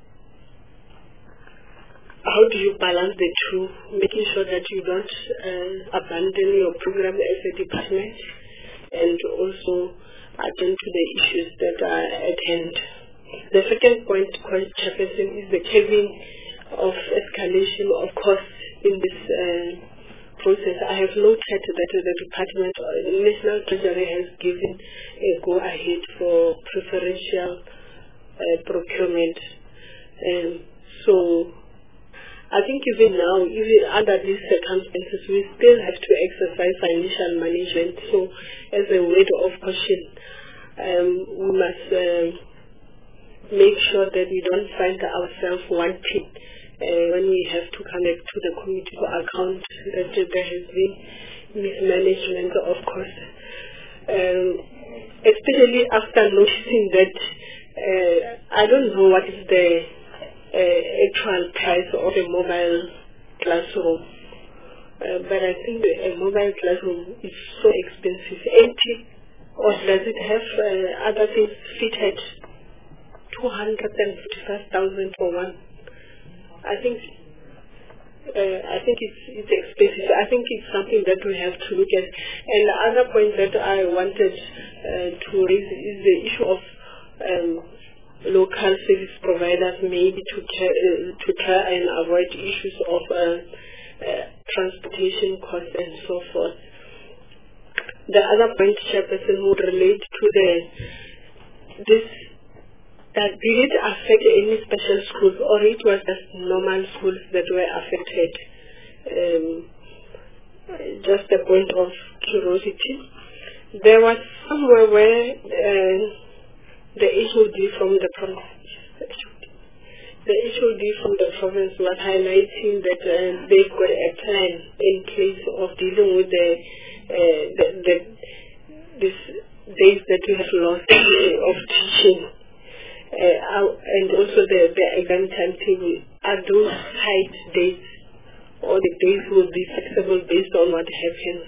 how do you balance the two, making sure that you don't uh, abandon your program as a department, and also attend to the issues that are at hand. The second point, Chairperson, is the curbing of escalation of costs in this uh, process. I have noted that the Department, uh, National Treasury has given a go-ahead for preferential uh, procurement. Um, so I think even now, even under these circumstances, we still have to exercise financial management. So as a word of caution, um, we must uh, make sure that we don't find ourselves wanting uh, when we have to connect to the committee to account that there has been mismanagement of course. Um, especially after noticing that uh, I don't know what is the uh, actual price of a mobile classroom, uh, but I think a mobile classroom is so expensive. Empty, or does it have uh, other things fitted? two hundred fifty-five thousand for one. I think uh, I think it's it's expensive. I think it's something that we have to look at. And the other point that I wanted uh, to raise is the issue of um, local service providers, maybe to try, uh, to try and avoid issues of uh, uh, transportation costs and so forth. The other point, Chairperson, would relate to the this. That did it affect any special schools, or it was just normal schools that were affected? Um, just a point of curiosity. There was somewhere where uh, the H O D from the province, the H O D from the province was highlighting that uh, they've got a plan in place of dealing with the uh, the, the this days that we have lost uh, of teaching. Uh, and also the, the exam timetable, are those tight dates, or the dates will be flexible based on what happens?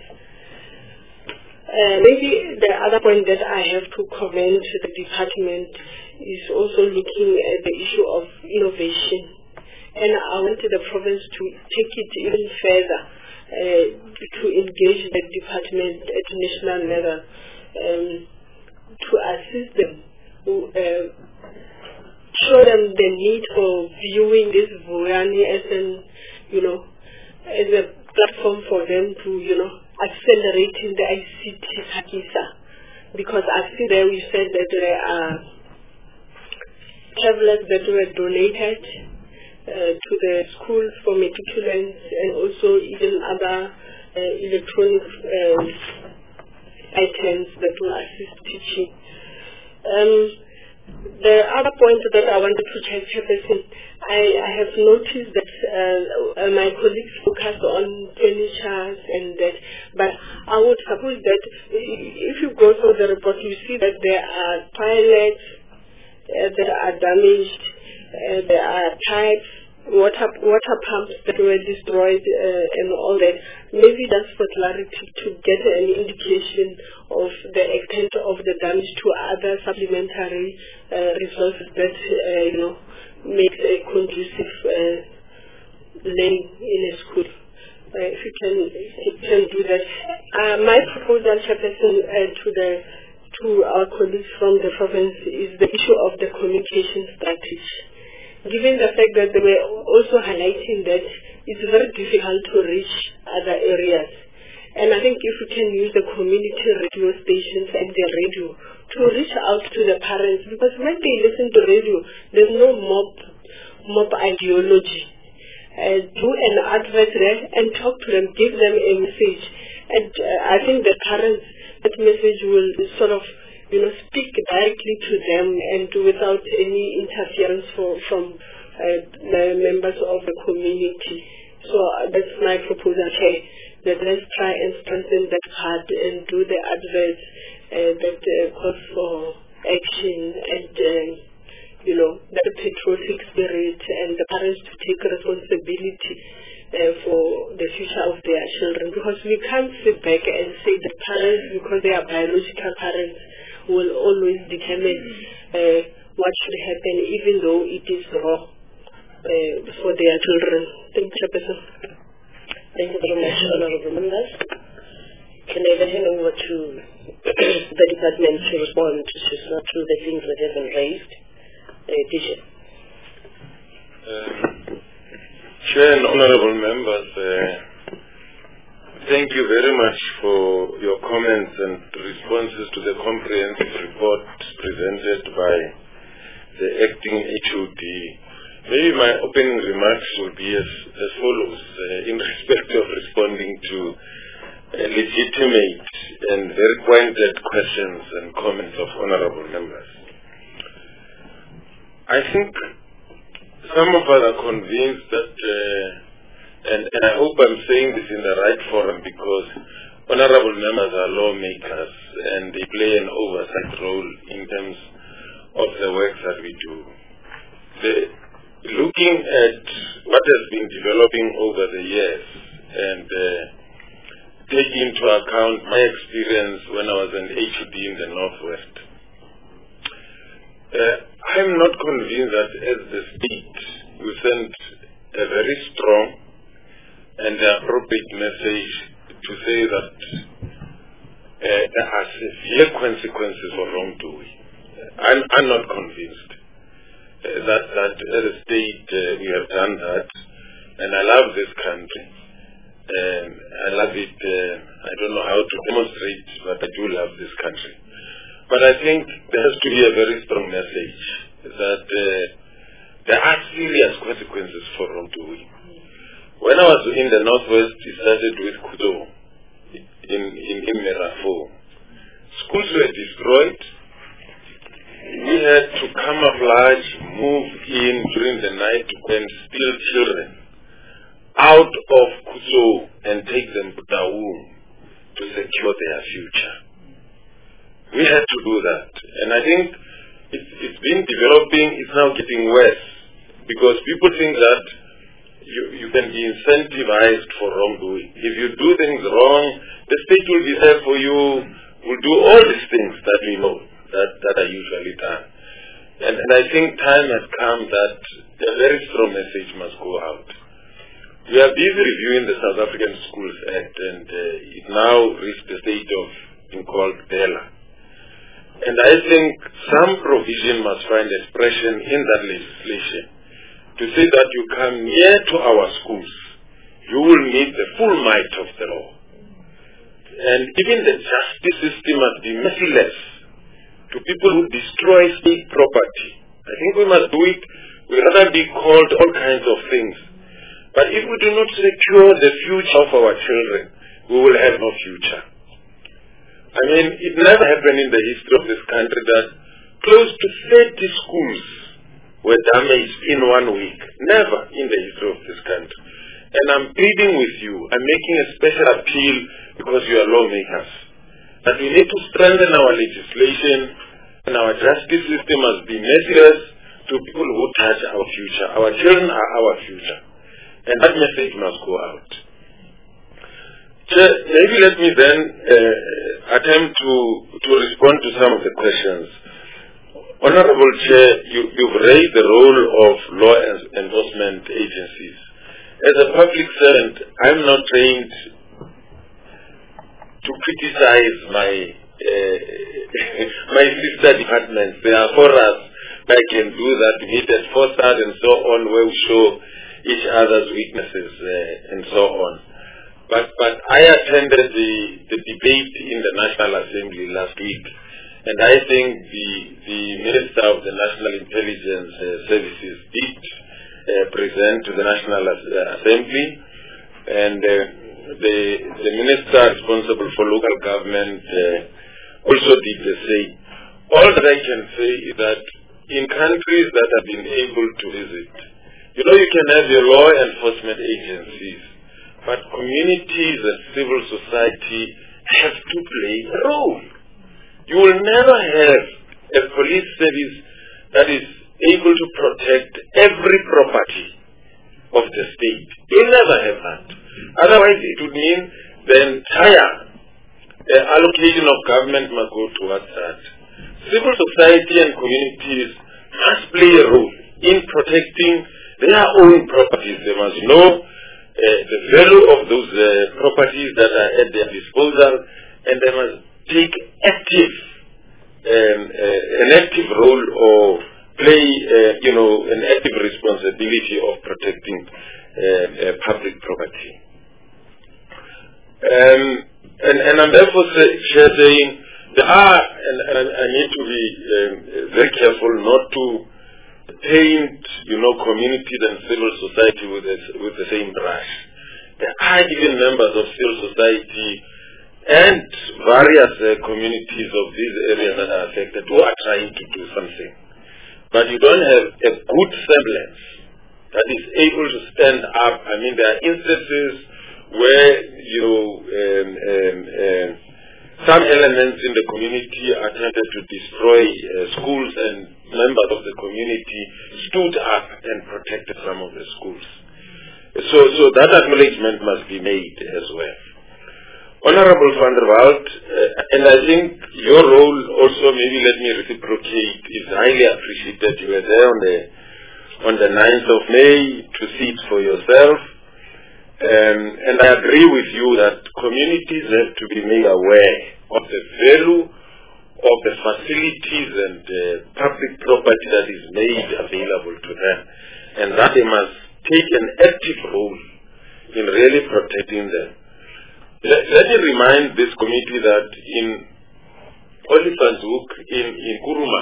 Uh, maybe the other point that I have to commend the department is also looking at the issue of innovation. And I want the province to take it even further, uh, to engage the department at national level, um, to assist them, to, uh, show them the need for viewing this Vuwani as an, you know, as a platform for them to, you know, accelerating the I C T Kakisa because I see there you said that there are tablets that were donated uh, to the schools for matriculants and also even other uh, electronic uh, items that will assist teaching. Um, the other point that I wanted to check, Chairperson, I, I have noticed that uh, my colleagues focus on furnitures and that, but I would suppose that if you go through the report, you see that there are toilets uh, that are damaged, uh, there are pipes, water water pumps that were destroyed uh, and all that. Maybe that's for clarity to get an indication of the extent of the damage to other supplementary uh, resources that uh, you know makes a conducive uh, learning in a school. Uh, if you can, if you can do that. Uh, my proposal, Chairperson, uh, to the to our colleagues from the province is the issue of the communication strategy. Given the fact that they were also highlighting that it's very difficult to reach other areas. And I think if we can use the community radio stations and the radio to reach out to the parents, because when they listen to radio, there's no mob, mob ideology. Uh, do an advert there and talk to them, give them a message. And uh, I think the parents, that message will sort of you know, speak directly to them and without any interference for, from uh, the members of the community. So uh, that's my proposal here, that let's try and strengthen that part and do the adverts uh, that uh, calls for action and, uh, you know, that patriotic spirit and the parents to take responsibility uh, for the future of their children. Because we can't sit back and say the parents, because they are biological parents, will always determine uh, what should happen, even though it is wrong uh, for their children. Thank you, Chairperson. Thank you very much, honorable members. Can I then hand over to the department to respond to some of the things that have been raised? Uh, teacher. Uh, Chair and honorable members, uh, thank you very much for your comments and responses to the comprehensive report presented by the acting H O D. Maybe my opening remarks will be as, as follows uh, in respect of responding to uh, legitimate and very pointed questions and comments of honorable members. I think some of us are convinced that uh, And, and I hope I'm saying this in the right forum, because honorable members are lawmakers and they play an oversight role in terms of the work that we do. The, looking at what has been developing over the years and uh, taking into account my experience when I was an H O D in the Northwest, uh, I'm not convinced that as the state we send a very strong and the appropriate message to say that uh, there are severe consequences of wrongdoing. I'm, I'm not convinced uh, that, that as a state uh, we have done that, and I love this country. Um, I love it. Uh, I don't know how to demonstrate, but I do love this country. But I think there has to be a very strong message that uh, there are serious consequences for wrongdoing. When I was in the Northwest, it started with Kudo in, in, in Merafo. Schools were destroyed. We had to camouflage, move in during the night to go and steal children out of Kudo and take them to Daum to secure their future. We had to do that. And I think it's, it's been developing, it's now getting worse, because people think that You, you can be incentivized for wrongdoing. If you do things wrong, the state will be there for you, will do all these things that we know that, that are usually done. And, and I think time has come that a very strong message must go out. We are busy reviewing the South African Schools Act, and uh, it now reached the stage of being called BELA. And I think some provision must find expression in that legislation to say that you come near to our schools, you will need the full might of the law. and even the justice system must be merciless to people who destroy state property. I think we must do it. We'd rather be called all kinds of things. But if we do not secure the future of our children, we will have no future. I mean, it never happened in the history of this country that close to thirty schools were damaged in one week. Never in the history of this country. And I'm pleading with you, I'm making a special appeal because you are lawmakers, that we need to strengthen our legislation and our justice system must be merciless to people who touch our future. Our children are our future. And that message must go out. Chair, maybe let me then uh, attempt to, to respond to some of the questions. Honorable Chair, you, you've raised the role of law enforcement agencies. As a public servant, I'm not trained to criticize my uh, my sister departments. There are forums I can do that, meet at FOSAD and so on, where we show each other's weaknesses uh, and so on. But but I attended the, the debate in the National Assembly last week, and I think the the Minister of the National Intelligence uh, Services did uh, present to the National uh, Assembly, and uh, the the Minister responsible for local government uh, also did the same. All that I can say is that in countries that have been able to visit, you know, you can have your law enforcement agencies, but communities and civil society have to play a role. You will never have a police service that is able to protect every property of the state. You'll never have that. Otherwise, it would mean the entire uh, allocation of government must go towards that. Civil society and communities must play a role in protecting their own properties. They must know uh, the value of those uh, properties that are at their disposal, and they must take active, um, uh, an active role or play, uh, you know, an active responsibility of protecting uh, uh, public property. Um, and, and I'm therefore say, saying there are, and, and I need to be um, very careful not to paint, you know, communities and civil society with the, with the same brush. There are even members of civil society and various uh, communities of these areas that are affected who are trying to do something. But you don't have a good semblance that is able to stand up. I mean, there are instances where, you know, um, um, um, some elements in the community attempted to destroy uh, schools, and members of the community stood up and protected some of the schools. So, so that acknowledgement must be made as well. Honorable Van der Walt, uh, and I think your role also, maybe let me reciprocate, is highly appreciated. You were there on the on the ninth of May to see it for yourself. Um, and I agree with you that communities have to be made aware of the value of the facilities and uh, public property that is made available to them, and that they must take an active role in really protecting them. Let, let me remind this committee that in Olifantshoek, in, in Kuruma,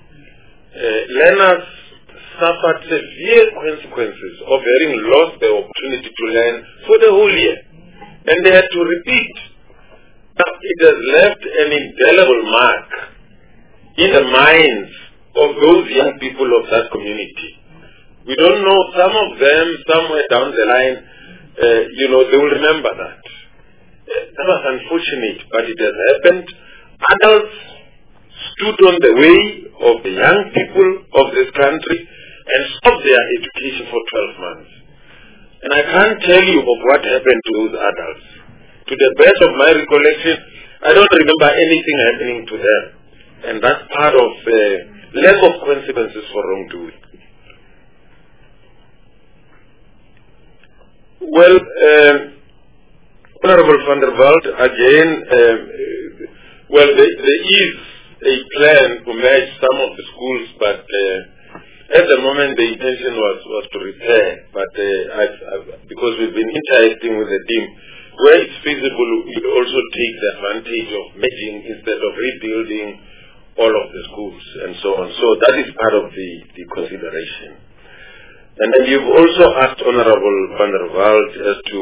uh, learners suffered severe consequences of having lost the opportunity to learn for the whole year, and they had to repeat. Now, it has left an indelible mark in the minds of those young people of that community. We don't know, some of them, somewhere down the line, uh, you know, they will remember that. Uh, that was unfortunate, but it has happened. Adults stood on the way of the young people of this country and stopped their education for twelve months. And I can't tell you of what happened to those adults. To the best of my recollection, I don't remember anything happening to them. And that's part of the uh, lack of consequences for wrongdoing. Well, um, Honorable Van der Walt, again, um, well, there, there is a plan to merge some of the schools, but uh, at the moment the intention was, was to repair. But uh, I've, I've, because we've been interacting with the team, where it's feasible, we also take the advantage of merging instead of rebuilding all of the schools and so on. So that is part of the, the consideration. And then you've also asked Honorable Van der Walt as to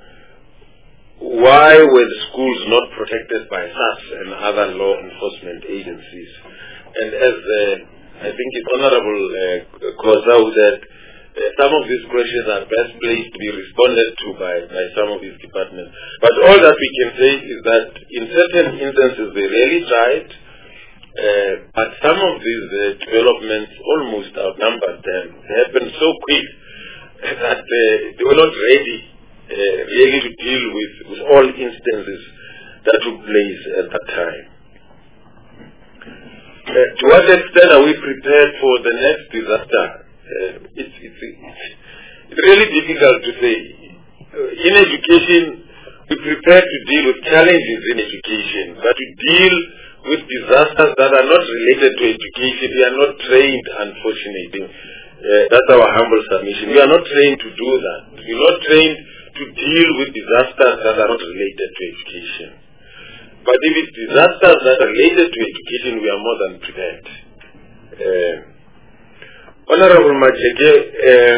why were the schools not protected by S A S and other law enforcement agencies. And as uh, I think it's Honorable uh, Khoza said, uh, some of these questions are best placed to be responded to by, by some of these departments. But all that we can say is that in certain instances they really tried, uh, but some of these uh, developments almost outnumbered them. They happened so quick that uh, they were not ready uh, really to deal with, with all instances that took place at that time. Uh, to what extent are we prepared for the next disaster? Uh, it's, it's, it's really difficult to say. Uh, in education, we prepare to deal with challenges in education, but to deal with disasters that are not related to education, we are not trained, unfortunately. Uh, that's our humble submission. We are not trained to do that. We are not trained to deal with disasters that are not related to education. But if it's disasters that are related to education, we are more than prepared. Uh, Honorable Macheke, uh,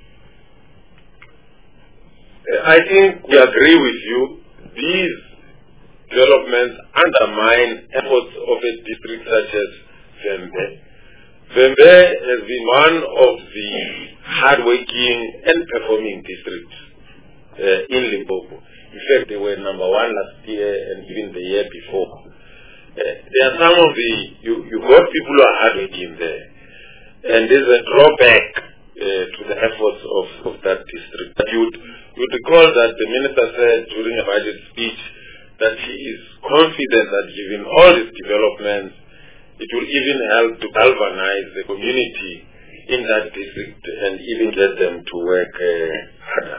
I think we agree with you. These developments undermine efforts of a district such as Vhembe. Vhembe has been one of the hard-working and performing districts uh, in Limpopo. In fact, they were number one last year and even the year before. Uh, there are some of the, you, you got people who are hard-working there. And there's a drawback uh, to the efforts of, of that district. You'd, you'd recall that the minister said during a budget speech that he is confident that given all these developments, it will even help to galvanize the community in that district and even get them to work uh, harder.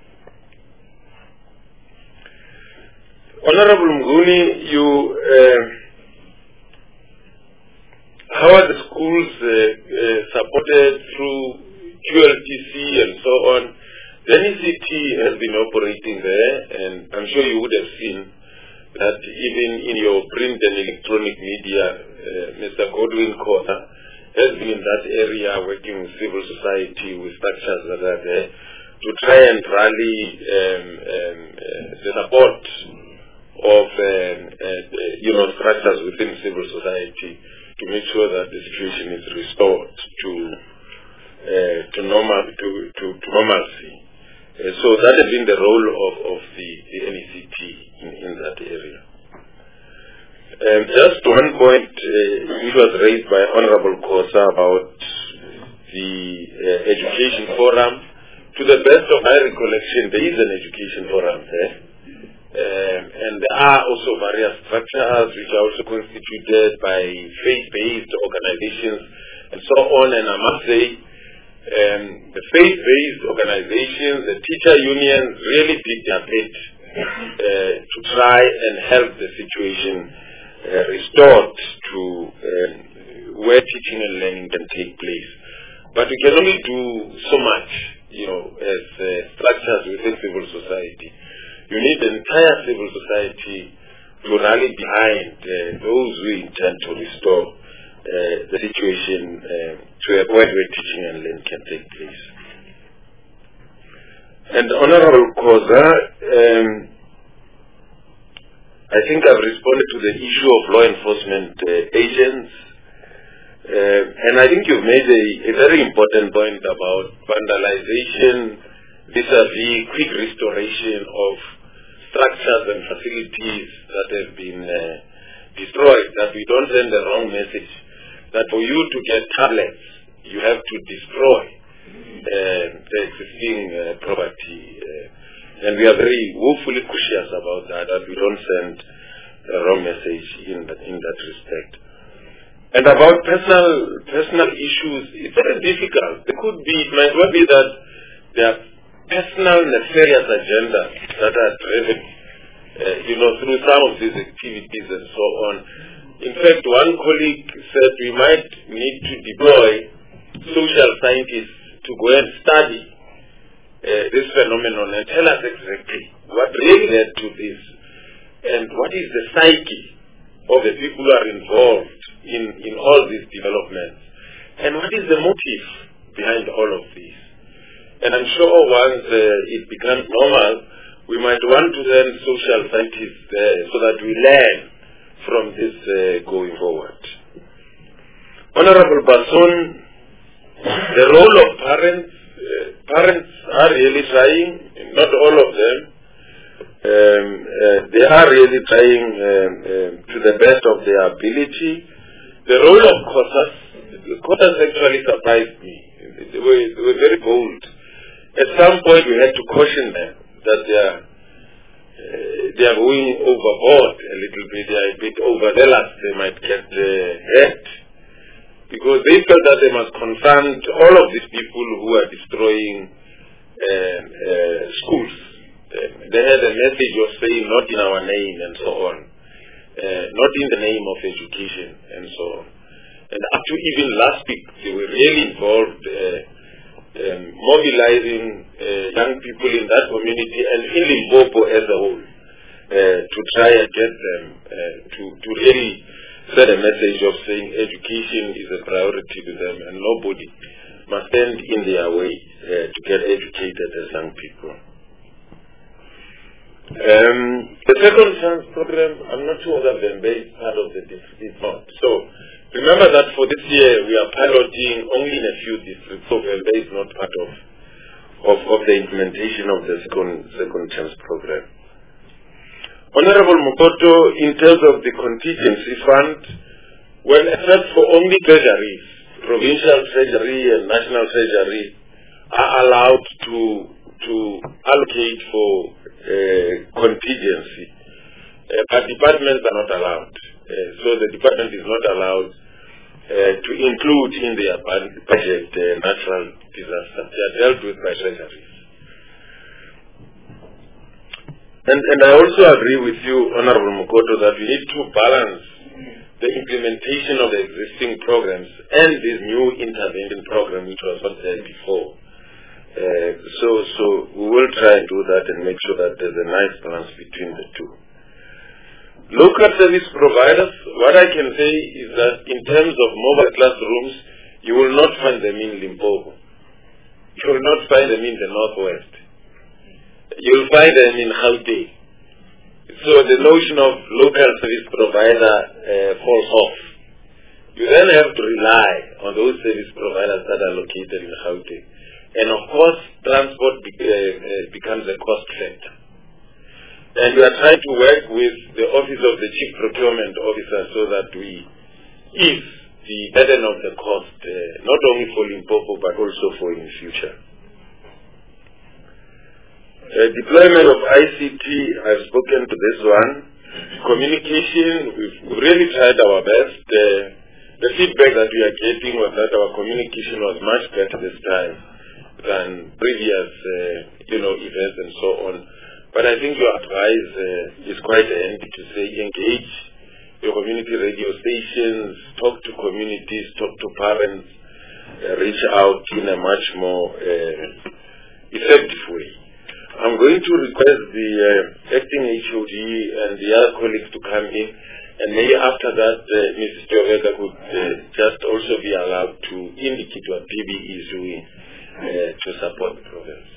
Honorable Mnguni, you, uh, how are the schools uh, uh, supported through Q L T C and so on? The N E C T has been operating there, and I'm sure you would have seen that even in your print and electronic media, uh, Mister Godwin Khoza has been in that area working with civil society, with structures that are there, to try and rally um, um, uh, the support of um, uh, you know, structures within civil society to make sure that the situation is restored to uh, to normal to, to, to normalcy. Uh, so that has been the role of, of the, the N E C T in, in that area. Um, just one point uh, which was raised by Honorable Khoza about the uh, education forum. To the best of my recollection, there is an education forum there. Um, and there are also various structures which are also constituted by faith-based organizations and so on. And I must say, um, the faith-based organizations, the teacher unions really did their bit uh, to try and help the situation uh, restored to um, where teaching and learning can take place. But we can only do so much, you know, as uh, structures within civil society. You need the entire civil society to rally behind uh, those who intend to restore uh, the situation uh, to a point where teaching and learning can take place. And Honorable Khoza, um, I think I've responded to the issue of law enforcement uh, agents. Uh, and I think you've made a, a very important point about vandalization vis-a-vis quick restoration of structures and facilities that have been uh, destroyed, that we don't send the wrong message, that for you to get tablets, you have to destroy uh, the existing uh, property. Uh, and we are very woefully cautious about that, that we don't send the wrong message in that, in that respect. And about personal personal issues, it's very difficult. There could be, it might well be that there are personal nefarious agendas that are driven, uh, you know, through some of these activities and so on. In fact, one colleague said we might need to deploy social scientists to go and study uh, this phenomenon and tell us exactly what really led to this and what is the psyche of the people who are involved in, in all these developments and what is the motive behind all of this. And I'm sure once uh, it becomes normal, we might want to send social scientists uh, so that we learn from this uh, going forward. Honorable Basson, the role of parents, uh, parents are really trying, not all of them, um, uh, they are really trying um, uh, to the best of their ability. The role of COSAS, COSAS actually surprised me. They were, they were very bold. At some point we had to caution them that they are, uh, they are going overboard a little bit, they are a bit overzealous, they might get uh, hurt. Because they felt that they must confront all of these people who are destroying uh, uh, schools. Uh, they had a message of saying not in our name and so on, uh, not in the name of education and so on. And up to even last week, they were really involved uh, um, mobilizing uh, young people in that community and in Limpopo as a whole uh, to try and get them uh, to, to really send a message of saying education is a priority to them and nobody must stand in their way uh, to get educated as young people. Um, the second chance program, I'm not sure that the is part of the district is not. So remember that for this year we are piloting only in a few districts, so the is not part of, of, of the implementation of the second, second chance program. Honorable Mukoto, in terms of the contingency fund, well, except for only treasuries, provincial treasury and national treasury are allowed to to allocate for uh, contingency, uh, but departments are not allowed. Uh, so the department is not allowed uh, to include in their budget uh, natural disasters. They are dealt with by treasuries. And, and I also agree with you, Honorable Mukoto, that we need to balance the implementation of the existing programs and this new intervention program which was not there before. Uh, so, so we will try and do that and make sure that there's a nice balance between the two. Local service providers, what I can say is that in terms of mobile classrooms, you will not find them in Limpopo. You will not find them in the Northwest. You'll find them in Gauteng. So the notion of local service provider uh, falls off. You then have to rely on those service providers that are located in Gauteng. And of course, transport be uh, uh, becomes a cost factor. And we are trying to work with the Office of the Chief Procurement Officer so that we ease the burden of the cost, uh, not only for Limpopo but also for in the future. Uh, deployment of I C T, I've spoken to this one. Communication, we've really tried our best. Uh, the feedback that we are getting was that our communication was much better this time than previous, uh, you know, events and so on. But I think your advice uh, is quite handy to say engage your community radio stations, talk to communities, talk to parents, uh, reach out in a much more uh, effective way. I'm going to request the uh, acting H O D and the other colleagues to come in, and maybe after that, uh, Missus Joveka could uh, just also be allowed to indicate what P B is doing uh, to support the programs.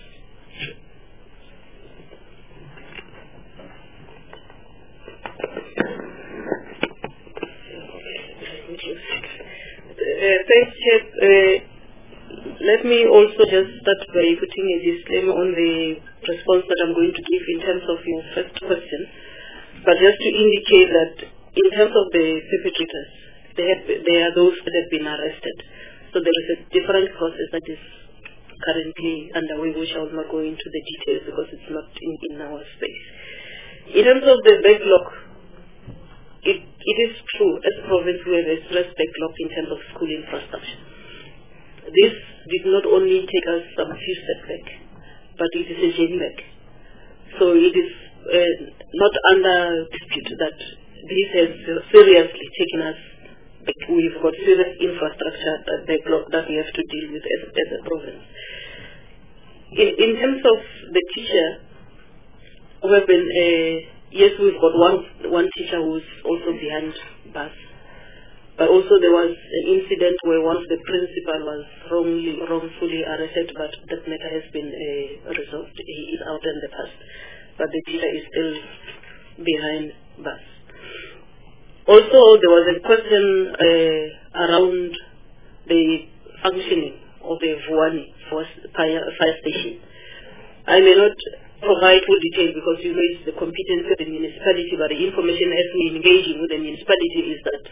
Uh, thanks, Chair. Uh, let me also just start by putting a disclaimer on the response that I'm going to give in terms of your first question, but just to indicate that in terms of the perpetrators, they have, there are those that have been arrested. So there is a different process that is currently underway, which I will not go into the details because it's not in, in our space. In terms of the backlog, it, it is true, as a province we have a stress backlog in terms of school infrastructure. This did not only take us some few steps back, but it is a journey back. So it is uh, not under dispute that this has seriously taken us back. We've got serious infrastructure backlog that we have to deal with as, as a province. In, in terms of the teacher, we have been, uh, yes, we've got one one teacher who's also behind bars. But also there was an incident where one of the principal was wrongly, wrongfully arrested, but that matter has been uh, resolved. He is out in the past, but the teacher is still behind bars. Also, there was a question uh, around the functioning of the Vuwani fire, fire station. I may not provide full detail because you know it's the competence of the municipality, but the information as we engaging with the municipality is that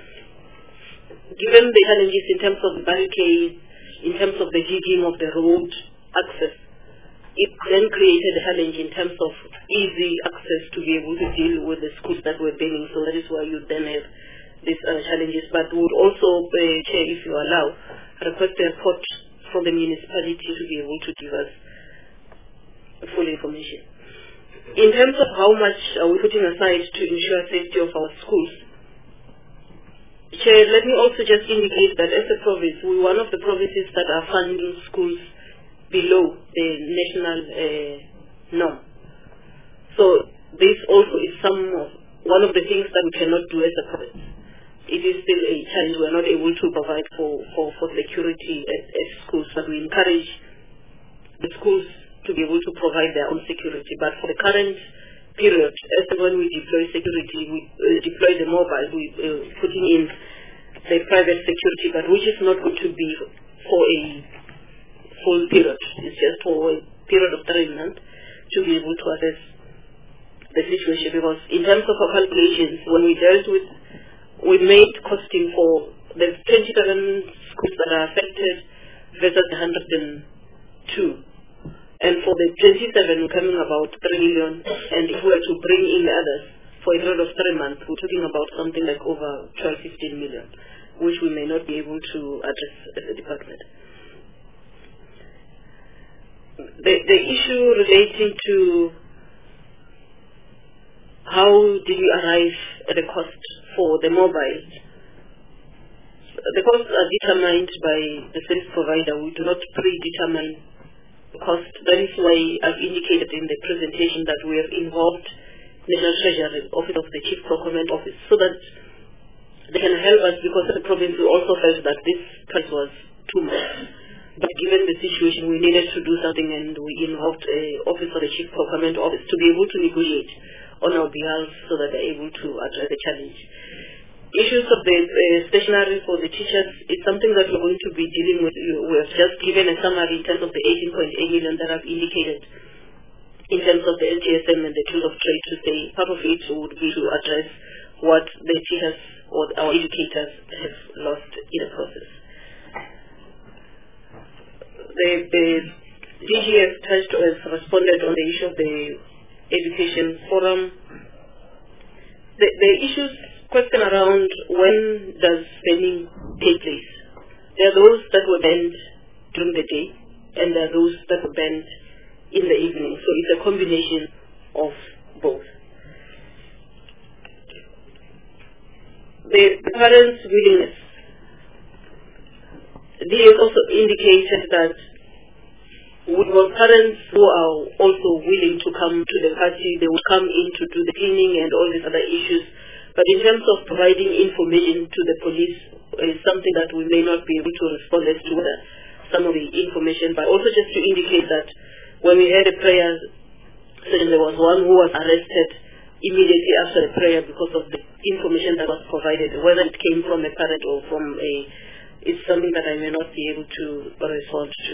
given the challenges in terms of the barricades, in terms of the digging of the road access, it then created a challenge in terms of easy access to be able to deal with the schools that were burning. So that is why you then have these uh, challenges. But would also, uh, Chair, if you allow, request a report from the municipality to be able to give us full information. In terms of how much are we putting aside to ensure safety of our schools, Chair, let me also just indicate that as a province, we're one of the provinces that are funding schools below the national uh, norm. So this also is some of, one of the things that we cannot do as a province. It is still a challenge. We are not able to provide for, for, for security at, at schools, but we encourage the schools to be able to provide their own security. But for the current period, as when we deploy security, we uh, deploy the mobile, we uh, putting in the private security, but which is not going to be for a full period. It's just for a period of three months to be able to assess the situation. Because in terms of our calculations, when we dealt with, we made costing for the twenty-seven schools that are affected versus one hundred two. And for the twenty-seven, we're coming about three million. And if we were to bring in the others for a period of three months, we're talking about something like over twelve, fifteen million, which we may not be able to address as a department. The, the issue relating to how did we arrive at the cost for the mobile, the costs are determined by the service provider. We do not predetermine cost. That is why I've indicated in the presentation that we have involved National Treasury, Office of the Chief Procurement Office, so that they can help us, because the province we also felt that this price was too much. But given the situation, we needed to do something, and we involved the Office of the Chief Procurement Office to be able to negotiate on our behalf so that they're able to address the challenge. Issues of the uh, stationery for the teachers is something that we're going to be dealing with. We have just given a summary in terms of the eighteen point eight million that I've indicated in terms of the L T S M and the tools of trade, to say part of it would be to address what the teachers or our educators have lost in the process. The, the D G has touched or has responded on the issue of the education forum. The, the issues question around when does spending take place. There are those that were banned during the day, and there are those that were banned in the evening. So it's a combination of both. The, the parents' willingness. D has also indicated that with our parents who are also willing to come to the party, they will come in to do the cleaning and all these other issues. But in terms of providing information to the police, is something that we may not be able to respond as to some of the information. But also just to indicate that when we had a prayer session, there was one who was arrested immediately after the prayer because of the information that was provided, whether it came from a parent or from a, it's something that I may not be able to respond to.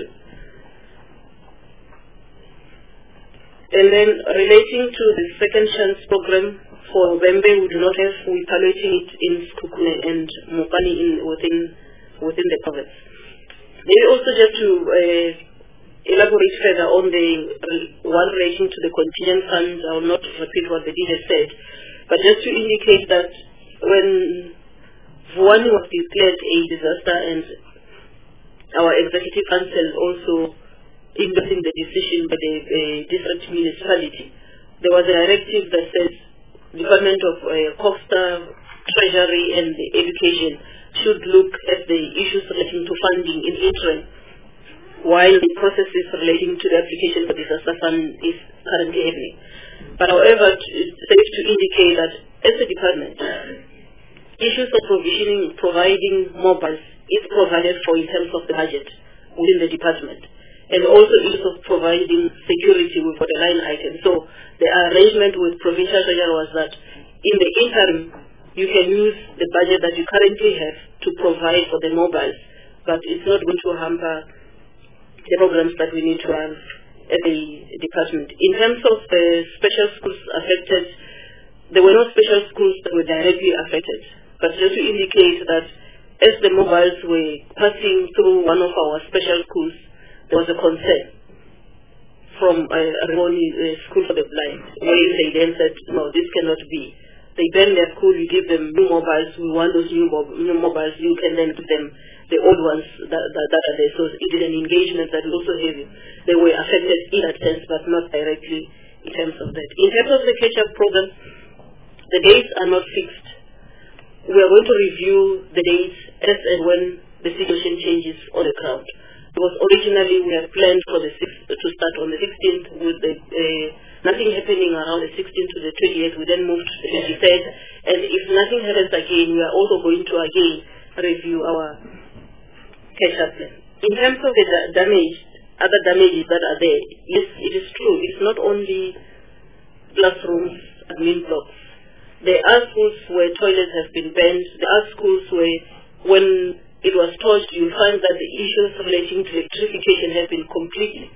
And then relating to the second chance program, for Wembe, we do not have, we're evaluating it in Sekhukhune and Mopani in, within within the province. Maybe also just to uh, elaborate further on the uh, one relating to the contingent funds, I will not repeat what the leader said, but just to indicate that when Vuwani was declared a disaster and our executive council also endorsing the decision by the uh, district municipality, there was a directive that says Department of uh, Costa, Treasury and the Education should look at the issues relating to funding in interim while the processes relating to the application for disaster fund is currently happening. But however, it's safe to indicate that as a department, issues of provisioning, providing mobiles is provided for in terms of the budget within the department. And also issues of providing security for the line item. So the arrangement with Provincial Treasury was that in the interim, you can use the budget that you currently have to provide for the mobiles, but it's not going to hamper the programs that we need to run at the department. In terms of the special schools affected, there were no special schools that were directly affected, but just to indicate that as the mobiles were passing through one of our special schools, there was a concern from a Armoni uh, School for the Blind, where they then said, no, this cannot be. They ban their school, you give them new mobiles, we want those new, mob new mobiles, you can then give them the old ones that, that, that are there. So it is an engagement that is also heavy. They were affected in that sense, but not directly in terms of that. In terms of the catch-up program, the dates are not fixed. We are going to review the dates as and when the situation changes on the ground. Because originally we had planned for the sixth to start on the sixteenth with the uh, nothing happening around the sixteenth to the twentieth. We then moved to the twenty-third, and if nothing happens again, we are also going to again review our catch-up plan. In terms of the da damage, other damages that are there, yes, it is true. It's not only classrooms, admin blocks. There are schools where toilets have been banned. There are schools where, when it was torched, you'll find that the issues relating to electrification have been completely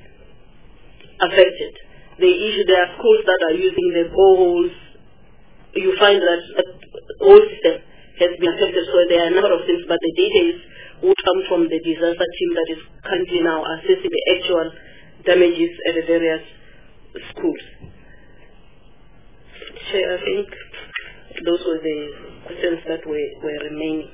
affected. The issue, there are schools that are using the boreholes. You find that the whole system has been affected. So there are a number of things, but the details would come from the disaster team that is currently now assessing the actual damages at the various schools. Chair, I think those were the questions that were, were remaining.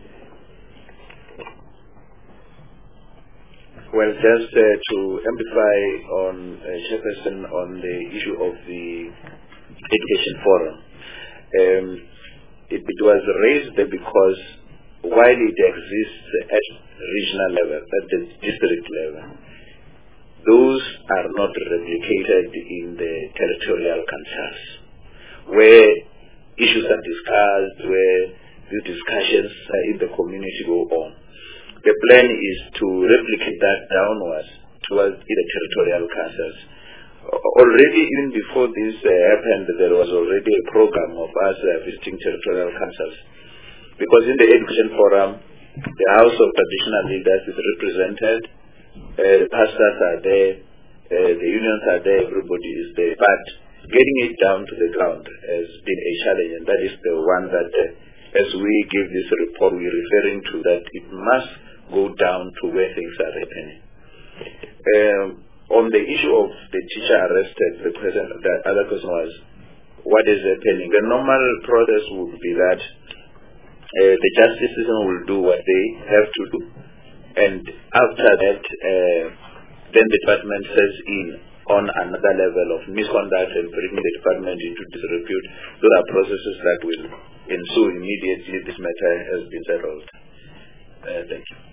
Well, just uh, to amplify on uh, Chairperson on the issue of the Education Forum, um, it, it was raised because while it exists at regional level, at the district level, those are not replicated in the territorial councils, where issues are discussed, where the discussions uh, in the community go on. The plan is to replicate that downwards towards the territorial councils. Already, even before this uh, happened, there was already a program of us uh, visiting territorial councils. Because in the Education Forum, the House of Traditional Leaders is represented, uh, the pastors are there, uh, the unions are there, everybody is there. But getting it down to the ground has been a challenge, and that is the one that, uh, as we give this report, we're referring to that it must go down to where things are happening. Um, on the issue of the teacher arrested, the, question, the other question was, what is happening? The normal process would be that uh, the justice system will do what they have to do, and after that, uh, then the department says in on another level of misconduct and bringing the department into disrepute. Those are processes that will ensue immediately this matter has been settled. Uh, thank you.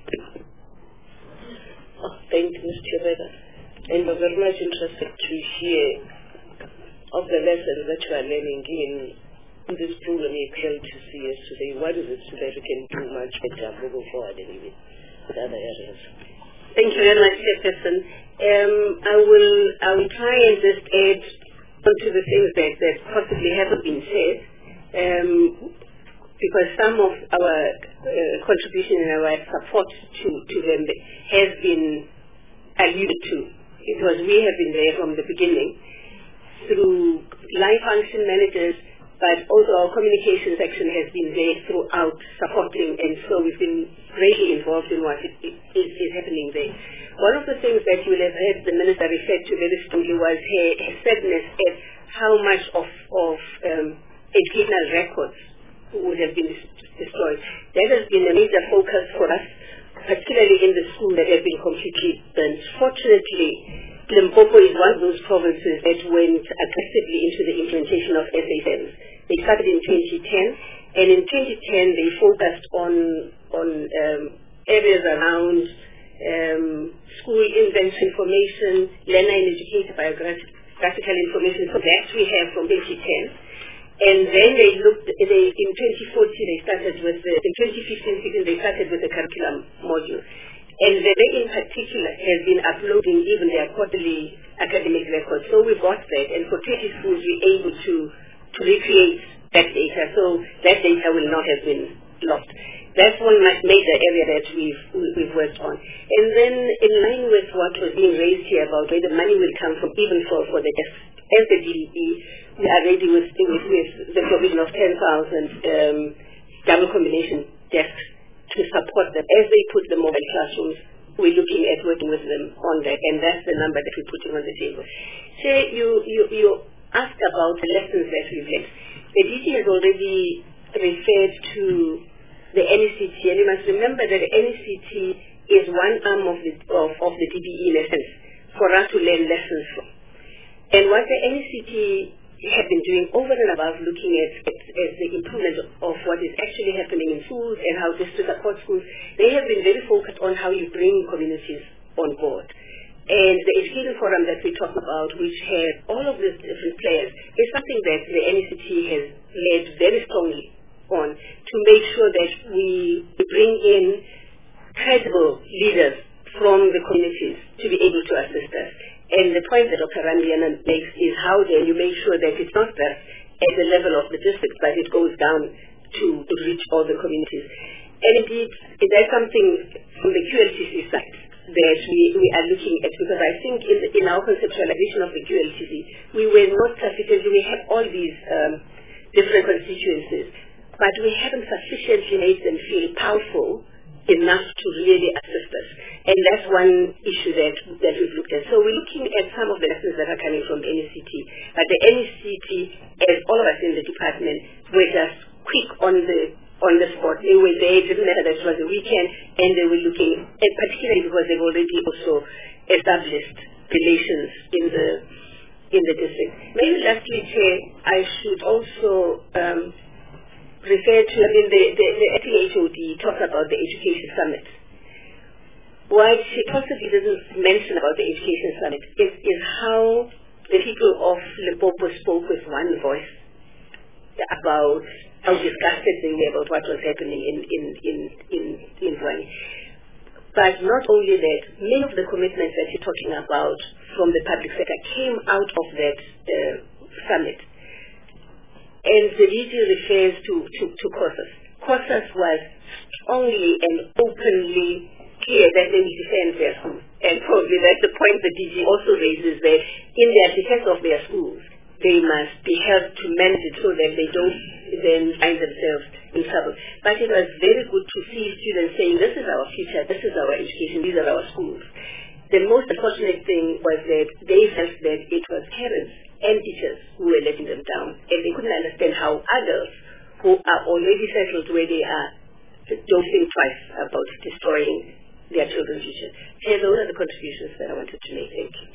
Oh, thank you, Mister Chibeda. And we're very much interested to hear of the lessons that you are learning in this program you came to see us today. What is it so that we can do much better moving forward in the other areas? Thank you very much, Chairperson. Um, I will I will try and just add onto the things that, that possibly haven't been said, um, because some of our uh, contribution and our support to, to them has been alluded to. It was we have been there from the beginning through line function managers, but also our communication section has been there throughout supporting, and so we've been greatly involved in what is, is, is happening there. One of the things that you will have heard the Minister refer to very strongly was her, her sadness at how much of, of um, educational records would have been destroyed. That has been a major focus for us, particularly in the school that have been completely burnt. Fortunately, Limpopo is one of those provinces that went aggressively into the implementation of S A Ms. They started in twenty ten, and in twenty ten they focused on on um, areas around um, school inventory information, learner and educator biographical information. So that we have from twenty ten. And then they looked, they, in twenty fourteen they started with the, in twenty fifteen sixteen they started with the curriculum module. And they in particular have been uploading even their quarterly academic records. So we got that, and for twenty schools we're able to, to recreate that data. So that data will not have been lost. That's one major area that we've, we've worked on. And then in line with what was being raised here about where the money will come from, even for, for the desks, as the D D E, we are ready with, with, with the provision of ten thousand um, double combination desks to support them. As they put the mobile classrooms, we're looking at working with them on that, and that's the number that we're putting on the table. Say you, you, you asked about the lessons that we've learned. The D T has already referred to the N E C T, and you must remember that the N E C T is one arm of the, of, of the D B E lessons for us to learn lessons from. And what the N E C T have been doing over and above looking at, at, at the improvement of what is actually happening in schools and how this to support schools, they have been very focused on how you bring communities on board. And the education forum that we talk about, which has all of these different players, is something that the N E C T has led very strongly on to make sure that we bring in credible leaders from the communities to be able to assist us. And the point that Doctor Rambiana makes is how then you make sure that it's not just at the level of the district, but it goes down to, to reach all the communities. And indeed, that's something from the Q L T C side that we, we are looking at, because I think in, the, in our conceptualization of the Q L T C, we were not sufficient. We have all these um, different constituencies, but we haven't sufficiently made them feel powerful enough to really assist us. And that's one issue that, that we've looked at. So we're looking at some of the lessons that are coming from the N E C T. But the N E C T, as all of us in the department, were just quick on the on the spot. They were there, it didn't matter that it was a weekend, and they were looking, and particularly because they've already also established relations in the in the district. Maybe lastly, Chair, I should also um, refer to, I mean, the, the, the acting H O D talks about the Education Summit. What she possibly doesn't mention about the Education Summit is, is how the people of Limpopo spoke with one voice about how disgusted they were about what was happening in, in, in, in, in Zwane. But not only that, many of the commitments that you're talking about from the public sector came out of that uh, summit. And the D G refers to, to, to COSAS. COSAS was strongly and openly clear that they will defend their schools. And probably that's the point the D G also raises, that in their defense of their schools, they must be helped to manage it so that they don't then find themselves in trouble. But it was very good to see students saying, this is our future, this is our education, these are our schools. The most unfortunate thing was that they felt that it was parents and teachers who were letting them down, and they couldn't understand how adults who are already settled where they are don't think twice about destroying their children's future. So those are the contributions that I wanted to make. Thank you.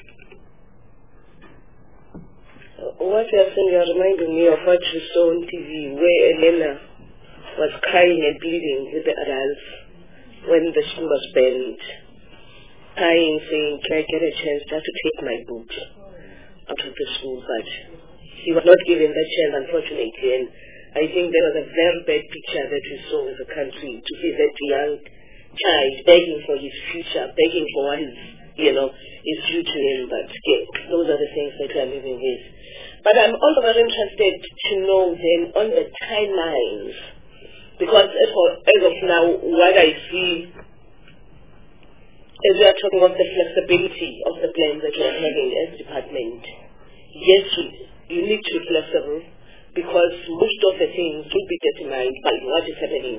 Uh, what you're saying, you're reminding me of what you saw on T V, where Elena was crying and pleading with the adults when the school was banned, crying, saying, can I get a chance just to take my books out of the school? But he was not given that chance, unfortunately, and I think there was a very bad picture that we saw in the country, to see that young child begging for his future, begging for what is, you know, is due to him. But yeah, those are the things that we are living with. But I'm also very interested to know then on the timelines, because as, for, as of now, what I see as we are talking about the flexibility of the plans that we are having as a department, yes, you need to be flexible, because most of the things will be determined by what is happening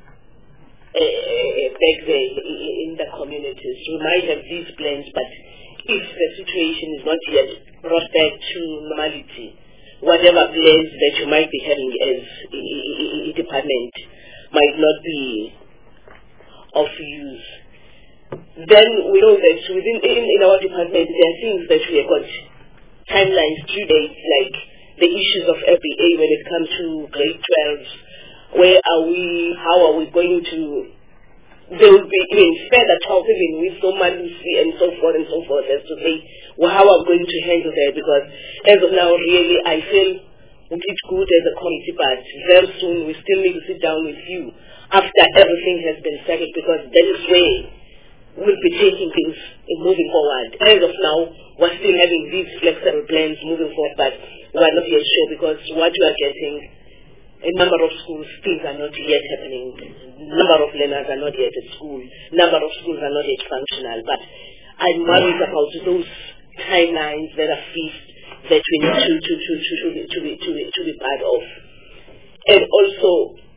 uh, back there in the communities. You might have these plans, but if the situation is not yet brought back to normality, whatever plans that you might be having as a department might not be of use. Then we know that within in, in our department there are things that we have got timelines, due dates, like the issues of F B A when it comes to grade twelve. Where are we? How are we going to there will be even further talk, even with Somalusi and so forth and so forth, as to say, well, how I'm going to handle that, because as of now, really, I feel we did good as a committee, but very soon we still need to sit down with you after everything has been settled, because that is where we'll be taking things and moving forward. As of now, we're still having these flexible plans moving forward, but we're not yet sure, because what we are getting, a number of schools, things are not yet happening. Number of learners are not yet at school. Number of schools are not yet functional. But I'm worried about those timelines that are fixed that we need to to to to to be to be to be, to be part of. And also,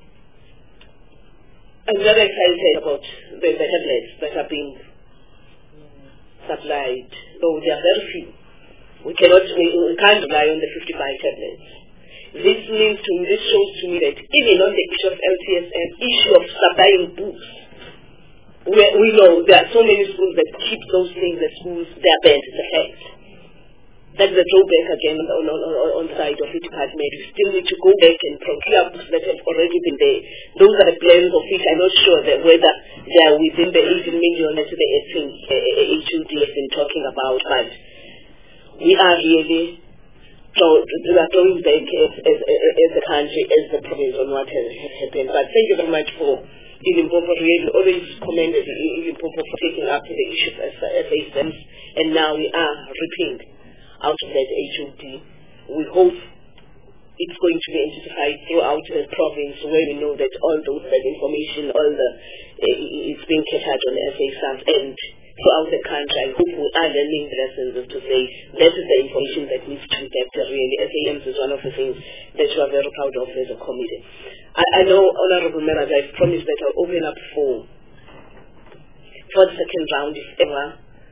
I'm very excited about the, the tablets that are being supplied. Though they are very few. We cannot we, we can't rely on the fifty-five tablets. This means to me, this shows to me that even on the issue of L T S M, issue of supplying books, where we know there are so many schools that keep those things at schools, they are banned, it's a fact. That's the drawback again on, on, on, on the side of the department. We still need to go back and procure books that have already been there. Those are the plans of which I'm not sure that whether they are within the eighteen million that the H U D has been talking about, but we are really So we are going back as, as, as a country, as the province on what has happened. But thank you very much for Limpopo. Really always commended Limpopo for taking up the issues as F A S Ms, and now we are reaping out of that H O D. We hope it's going to be intensified throughout the province, where we know that all those that information, all the uh, it's being catered on F A S Ms and throughout the country. I hope we are learning the lessons of to say that is the information that needs to be kept really. F A Ms is one of the things that we are very proud of as a committee. I, I know, Honorable Members, I've promised that I'll open up for for the second round if ever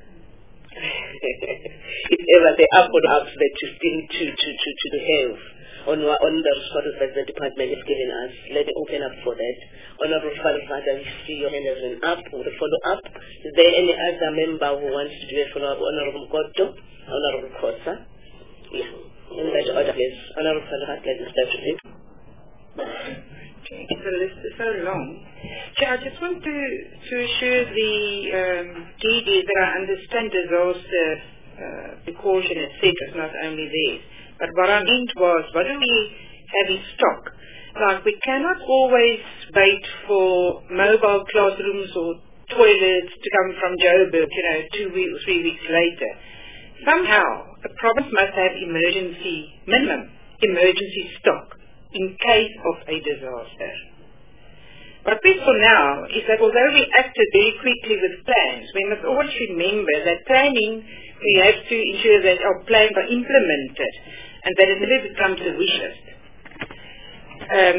if ever the up or ups that you still need to, to, to, to have on on the responses that the department is giving us. Let me open up for that. Honorable Father, I see your hand has been up for the follow-up. Is there any other member who wants to do a follow-up? Honorable Gotto, Honorable Kosa. Yeah. In that order, please. Honorable Father, let me start with it. Okay, the list is so long. Chair, I just want to, to assure the um, D Ds that I understand disaster uh, precaution, et cetera, is not only theirs. But what I meant was, what do we have in stock? Like, we cannot always wait for mobile classrooms or toilets to come from Joburg, you know, two weeks, three weeks later. Somehow, a province must have emergency, minimum, emergency stock in case of a disaster. What we saw now is that although we acted very quickly with plans, we must always remember that planning, we have to ensure that our plans are implemented and that it never becomes a wish list. Um,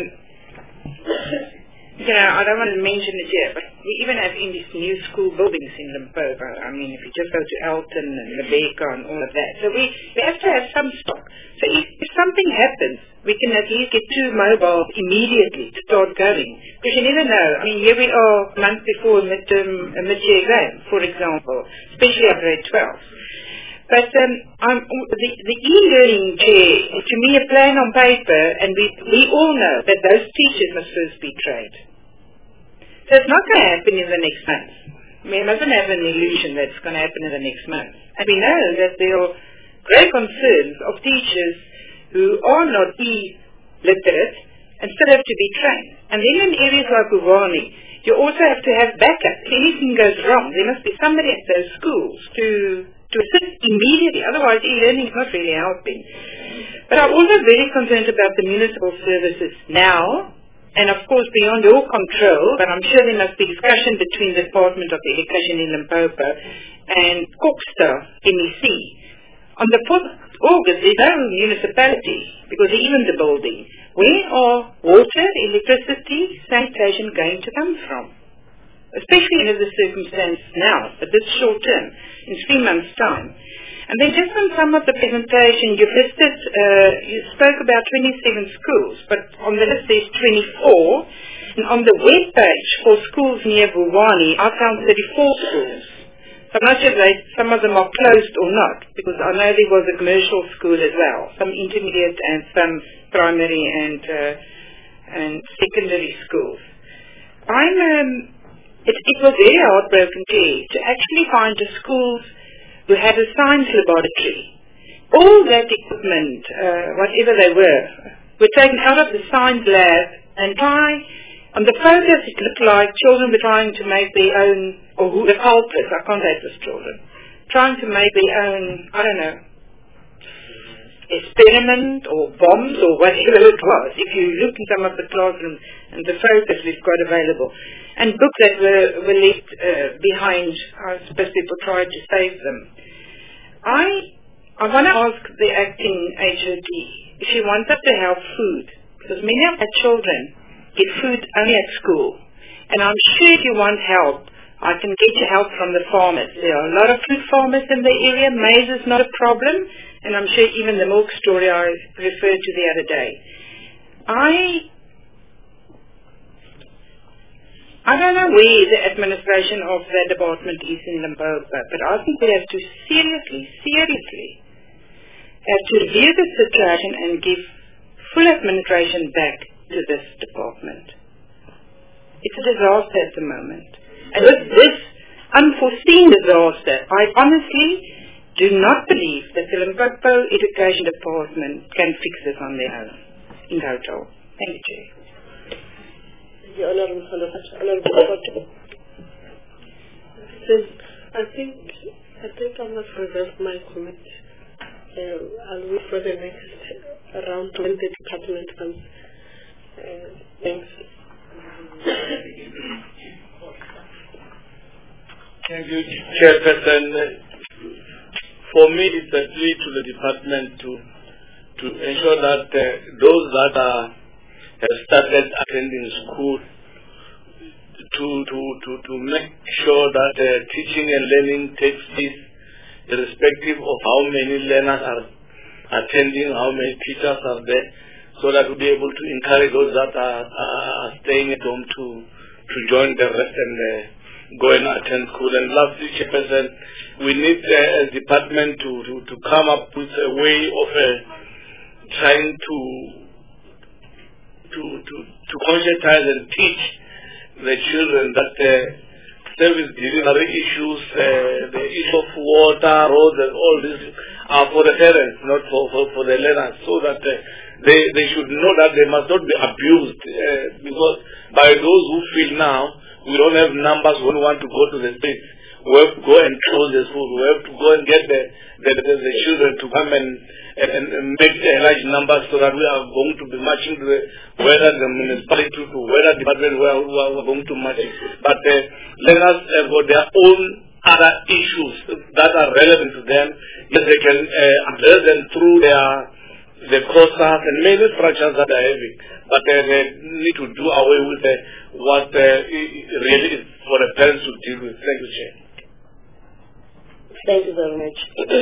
you know, I don't want to mention it here, but we even have in these new school buildings in Limpopo. I mean, if you just go to Elton and Lebeka and all of that. So we, we have to have some stock. So if, if something happens, we can at least get two mobiles immediately to start going. Because you never know. I mean, here we are a month before a midterm, a mid-year exam, for example, especially at grade twelve. But um, I'm, the, the e-learning chair is to me a plan on paper, and we, we all know that those teachers must first be trained. So it's not going to happen in the next month. We mustn't have an illusion that it's going to happen in the next month. And we know that there are great concerns of teachers who are not e-literate and still have to be trained. And then in areas like Buwani, you also have to have backup. If anything goes wrong, there must be somebody at those schools to... to assist immediately, otherwise e-learning is not really helping. But I'm also very concerned about the municipal services now, and of course beyond your control, but I'm sure there must be discussion between the Department of Education in Limpopo and Koksta M E C. On the fourth of August, there's no municipality, because even the building. Where are water, electricity, sanitation going to come from? Especially under the circumstance now, at this short term, in three months' time. And then just on some of the presentation, you listed, uh, you spoke about twenty-seven schools, but on the list there's twenty-four, and on the web page for schools near Buwani, I found thirty-four schools. So I'm not sure if some of them are closed or not, because I know there was a commercial school as well, some intermediate and some primary and, uh, and secondary schools. I'm... Um, it, it was very heartbroken to actually find a school who had a science laboratory. All that equipment, uh, whatever they were, were taken out of the science lab and try, on the photos it looked like children were trying to make their own, or who the culprits, I can't say it was children, trying to make their own, I don't know, experiment or bombs or whatever it was. If you look in some of the classrooms and the photos we've got available, and books that were, were left uh, behind, I suppose people tried to save them. I I want to ask the acting H O D if she wants us to help food, because many of our children get food only at school, and I'm sure if you want help, I can get you help from the farmers. There are a lot of food farmers in the area. Maize is not a problem, and I'm sure even the milk story I referred to the other day. I I don't know where the administration of that department is in Limpopo, but I think we have to seriously, seriously have to review the situation and give full administration back to this department. It's a disaster at the moment. And with this unforeseen disaster, I honestly do not believe that the Limpopo Education Department can fix this on their own in total. Thank you, Chair. The Honourable Honourable I think I think I must reserve my comment. Uh, I'll wait for the next round when the department comes. Uh, thanks. Thank you, Chairperson. For me, it's a plea to the department to to ensure that uh, those that are, have started attending school to to to, to make sure that uh, teaching and learning takes place, irrespective of how many learners are attending, how many teachers are there, so that we'll be able to encourage those that are, are staying at home to to join the rest and uh, go and attend school. And lastly, Chairperson, we need uh, as department to, to, to come up with a way of uh, trying to to to to conscientize and teach the children that uh, service delivery issues, uh, the issue of water, roads, and all this are for the parents, not for, for, for the learners, so that uh, they, they should know that they must not be abused, uh, because by those who feel now, we don't have numbers when we want to go to the streets. We have to go and close the school. We have to go and get the, the, the, the children to come and, and, and make a large numbers so that we are going to be marching to the, whether the municipality to whether department we are, we are going to march. But uh, learners have got their own other issues that are relevant to them. Yes, they can uh, address them through their the courses and many structures that are having. But uh, they need to do away with uh, what uh, really is for the parents to deal with. Thank you, Chair. Thank you very much.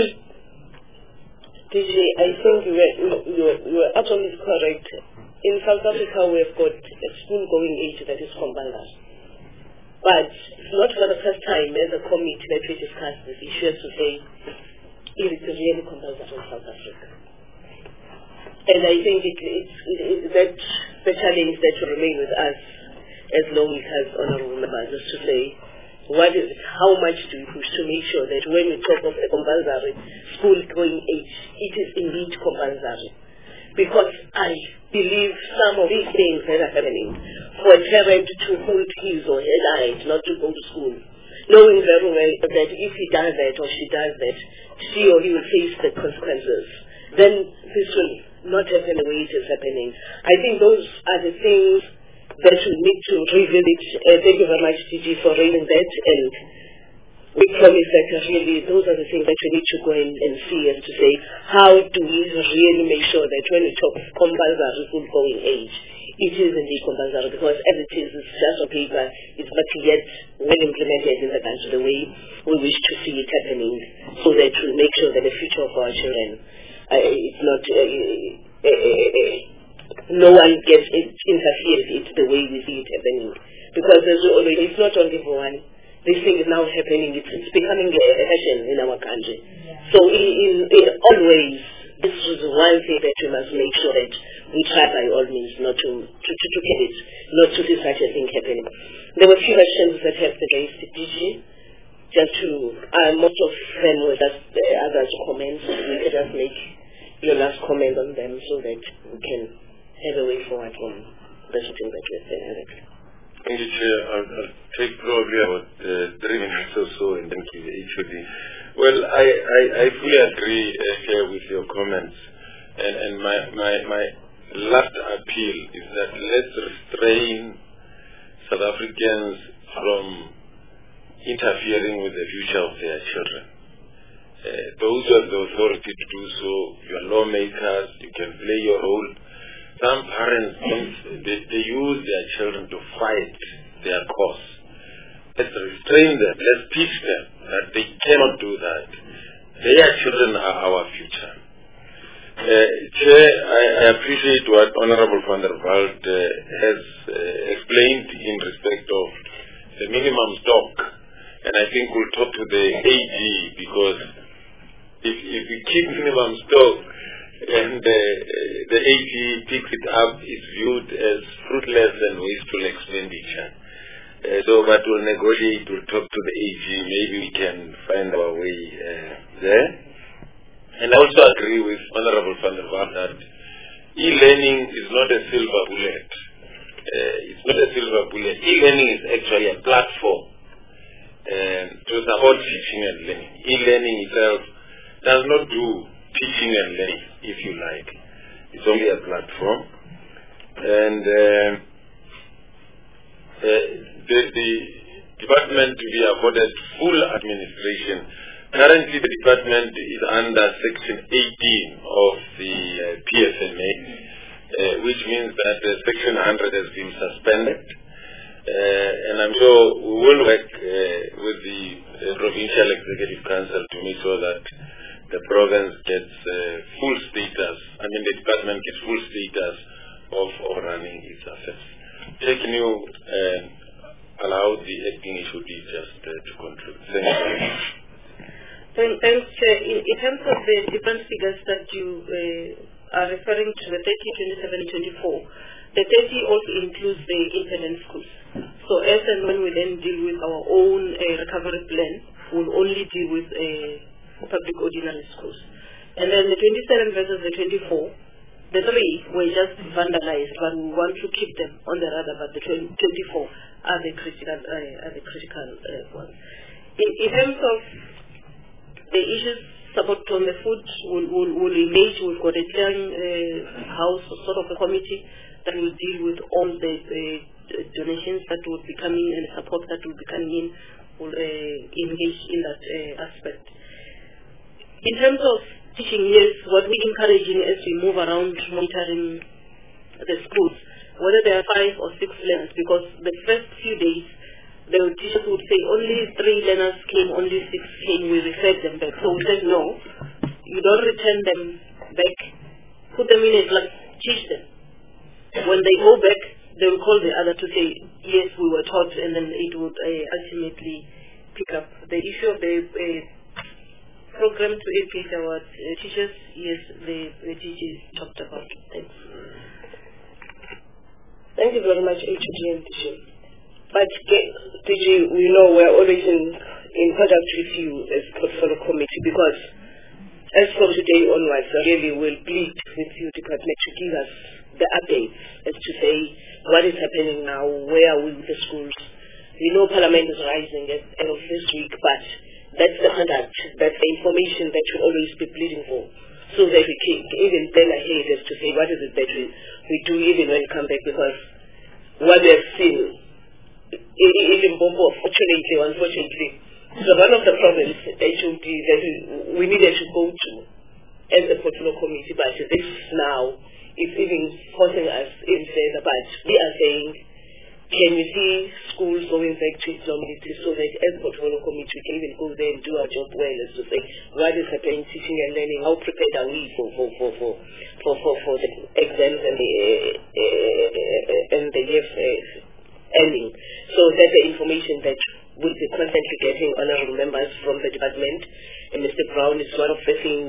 D J, I think you were, you, were, you were absolutely correct. In South Africa, we have got a school-going age that is compulsory. But it's not for the first time as a committee that we discussed this issue as to say it is really compulsory in South Africa. And I think it, it's it, that the challenge that will remain with us as lawmakers, honourable members, is to say, what is it, how much do we push to make sure that when we talk of a compulsory school-going age, it is indeed compulsory. Because I believe some of these things that are happening, for a parent to hold his or her child not to go to school, knowing very well that if he does that or she does that, she or he will face the consequences, then this will not happen the way it is happening. I think those are the things that we need to revisit. Uh, thank you very much, D G, for raising that, and we promise that really those are the things that we need to go in and see as to say, how do we really make sure that when we talk of compulsory school-going age, it is indeed compulsory, because as it is, it's just on paper, it's not yet well implemented in the country the way we wish to see it happening, so that we make sure that the future of our children uh, it's not, uh, uh, uh, no one gets it interfered with the way we see it happening. Because there's always, it's not only for one. This thing is now happening, it's, it's becoming a fashion in our country. Yeah. So in, in, in all ways, this is one thing that we must make sure that we try by all means not to, to, to, to get it, not to see such a thing happening. There were a few questions that have been raised, D G, just to, uh, most of them were just uh, others comments. We could just make your last comment on them so that we can have a way forward from the shooting that we have said. Thank you, Chair. I'll, I'll take probably about uh, three minutes or so and then give each of you. Well, I, I, I fully agree, uh, Chair, with your comments. And, and my, my, my last appeal is that let's restrain South Africans from interfering with the future of their children. Uh, those who have the authority to do so, your lawmakers, you can play your role. Some parents, they, they use their children to fight their cause. Let's restrain them. Let's teach them that they cannot do that. Their children are our future. Uh, Chair, I, I appreciate what Honorable van der Walt uh, has uh, explained in respect of the minimum stock. And I think we'll talk to the A G because if, if we keep minimum stock and uh, the A G picks it up, it's viewed as fruitless and wasteful expenditure. Uh, so, but we'll negotiate, we'll talk to the A G, maybe we can find our way uh, there. And I also agree with Honorable van der Walt that e-learning is not a silver bullet. Uh, it's not a silver bullet. E-learning is actually a platform uh, to support teaching and learning. E-learning itself does not do teaching and learning, if you like. It's only a platform. And uh, uh, the, the department to be afforded full administration. Currently, the department is under Section eighteen of the uh, P F M A, uh, which means that uh, Section one hundred has been suspended. Uh, and I'm sure we will work uh, with the uh, Provincial Executive Council to make sure that the province gets uh, full status, I mean the department gets full status of, of running its affairs. Chair, can you uh, allow the acting issue just uh, to conclude? Thank you. Thanks, in, in terms of the different figures that you uh, are referring to, the thirty, twenty-seven, twenty-four, the thirty also includes the independent schools. So as and when we then deal with our own uh, recovery plan, we'll only deal with uh, public ordinary schools. And then the twenty-seven versus the twenty-four, the three were just vandalized, but we want to keep them on the radar, but the twenty-four are the critical, uh, are the critical uh, ones. In, in terms of the issues support on the food, will will will engage. We've got a clearing uh, house, sort of a committee that will deal with all the uh, donations that will be coming and support that will be coming in. Will uh, engage in that uh, aspect. In terms of teaching, yes, what we're encouraging as we move around monitoring the schools, whether there are five or six learners, because the first few days the teachers would say only three learners came, only six came, we referred them back. So we said no, you don't return them back, put them in a class, teach them. When they go back, they will call the other to say, yes, we were taught, and then it would uh, ultimately pick up. The issue of the uh, program to educate our uh, teachers, yes, the, the teachers talked about. Thanks. Thank you very much, H O D and teacher. But D G, we know we're always in, in contact with you as portfolio committee, because as from today onwards, I really will plead with you, department, to give us the updates as to say what is happening now, where are we with the schools. We know Parliament is rising at the end of this week, but that's the conduct, that's the information that you'll always be pleading for, so that we can even plan ahead as to say what is it that we, we do even when we come back, because what we have seen in Limpopo, fortunately or unfortunately, so one of the problems H O D that we needed to go to as a portfolio committee, but this now is even forcing us in further. But we are saying, can we see schools going back to its normality, so that as a portfolio committee we can even go there and do our job well, as to say what is happening, teaching and learning, how prepared are we for for for for for, for, for the exams and the uh, uh, and the year uh, ending. So that's the information that we'll be constantly getting, honorable members, from the department. And Mister Brown is one of the things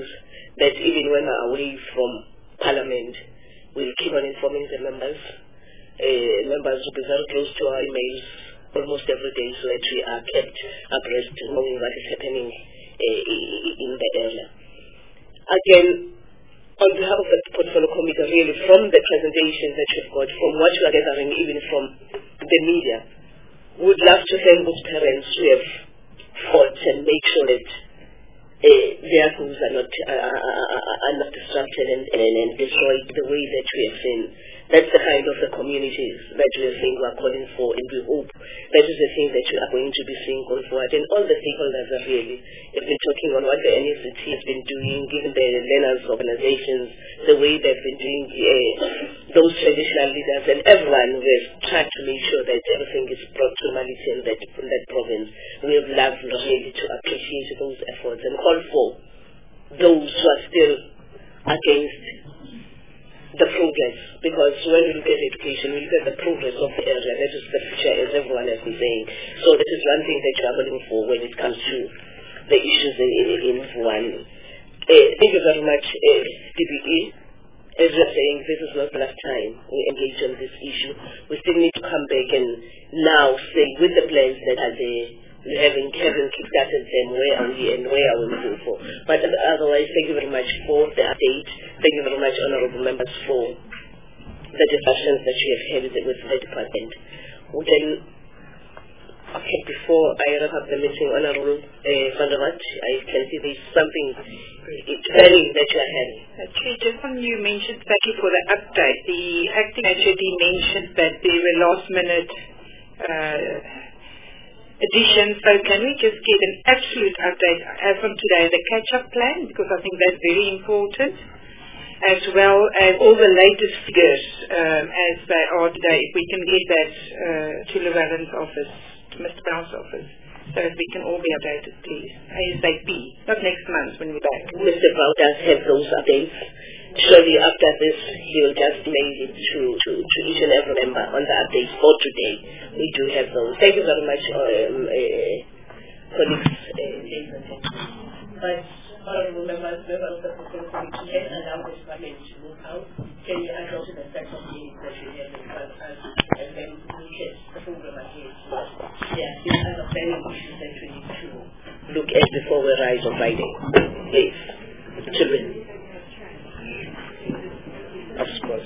that even when we're away from Parliament, we'll keep on informing the members. Uh, members will be very close to our emails almost every day so that we are kept abreast knowing what is happening uh, in the area. Again, on behalf of the Portfolio Committee, really from the presentation that you've got, from what you are gathering even from the media, we would love to thank those parents who have fought and make sure that uh, their schools are not, uh, are not disrupted and, and, and destroyed the way that we have seen. That's the kind of the communities that we are saying we are calling for, and we hope that is the thing that we are going to be seeing going forward. And all the stakeholders are really have been talking on what the N A C T has been doing, given the learners' organizations, the way they've been doing uh, those traditional leaders, and everyone who has tried to make sure that everything is brought to normality in that, in that province. We have loved really to appreciate those efforts and call for those who are still against the progress, because when we look at education, we look at the progress of the area, that is the future, as everyone has been saying. So that is one thing that you are looking for when it comes to the issues in, in, in Vuwani. Uh, thank you very much, uh, D B E. As you are saying, this is not the last time we engage on this issue. We still need to come back and now say with the plans that are there, we haven't, haven't kick-started them, where are we and where are we moving for. But otherwise, thank you very much for the update. Thank you very much, honorable members, for the discussions that you have had with the department. We then, okay, before I wrap up the meeting, honorable uh, Van der Walt, I can see there's something very that you are having. Actually, just when you mentioned, thank you for the update. The acting H O D mentioned that there were last-minute uh, addition. So can we just get an absolute update as from today, the catch-up plan, because I think that's very important, as well as all the latest figures um, as they are today. If we can get that uh, to Llewellyn's office, to Mister Brown's office, so that we can all be updated, please. ASAP, not next month when we're back. Mister Brown does have those updates. Surely after this, he will just mail it to, to, to each and every member on the updates for today. We do have those. Thank you very much, um, uh, colleagues, uh, ladies and gentlemen. But, honorable members, members of the Portfolio Committee, can allow this parliament to move out. Can you address the set of meetings that we have in front of us, and then look at the program ahead? Yeah, these are the planning issues that we need to look at before we rise on Friday. Please, children. Of course.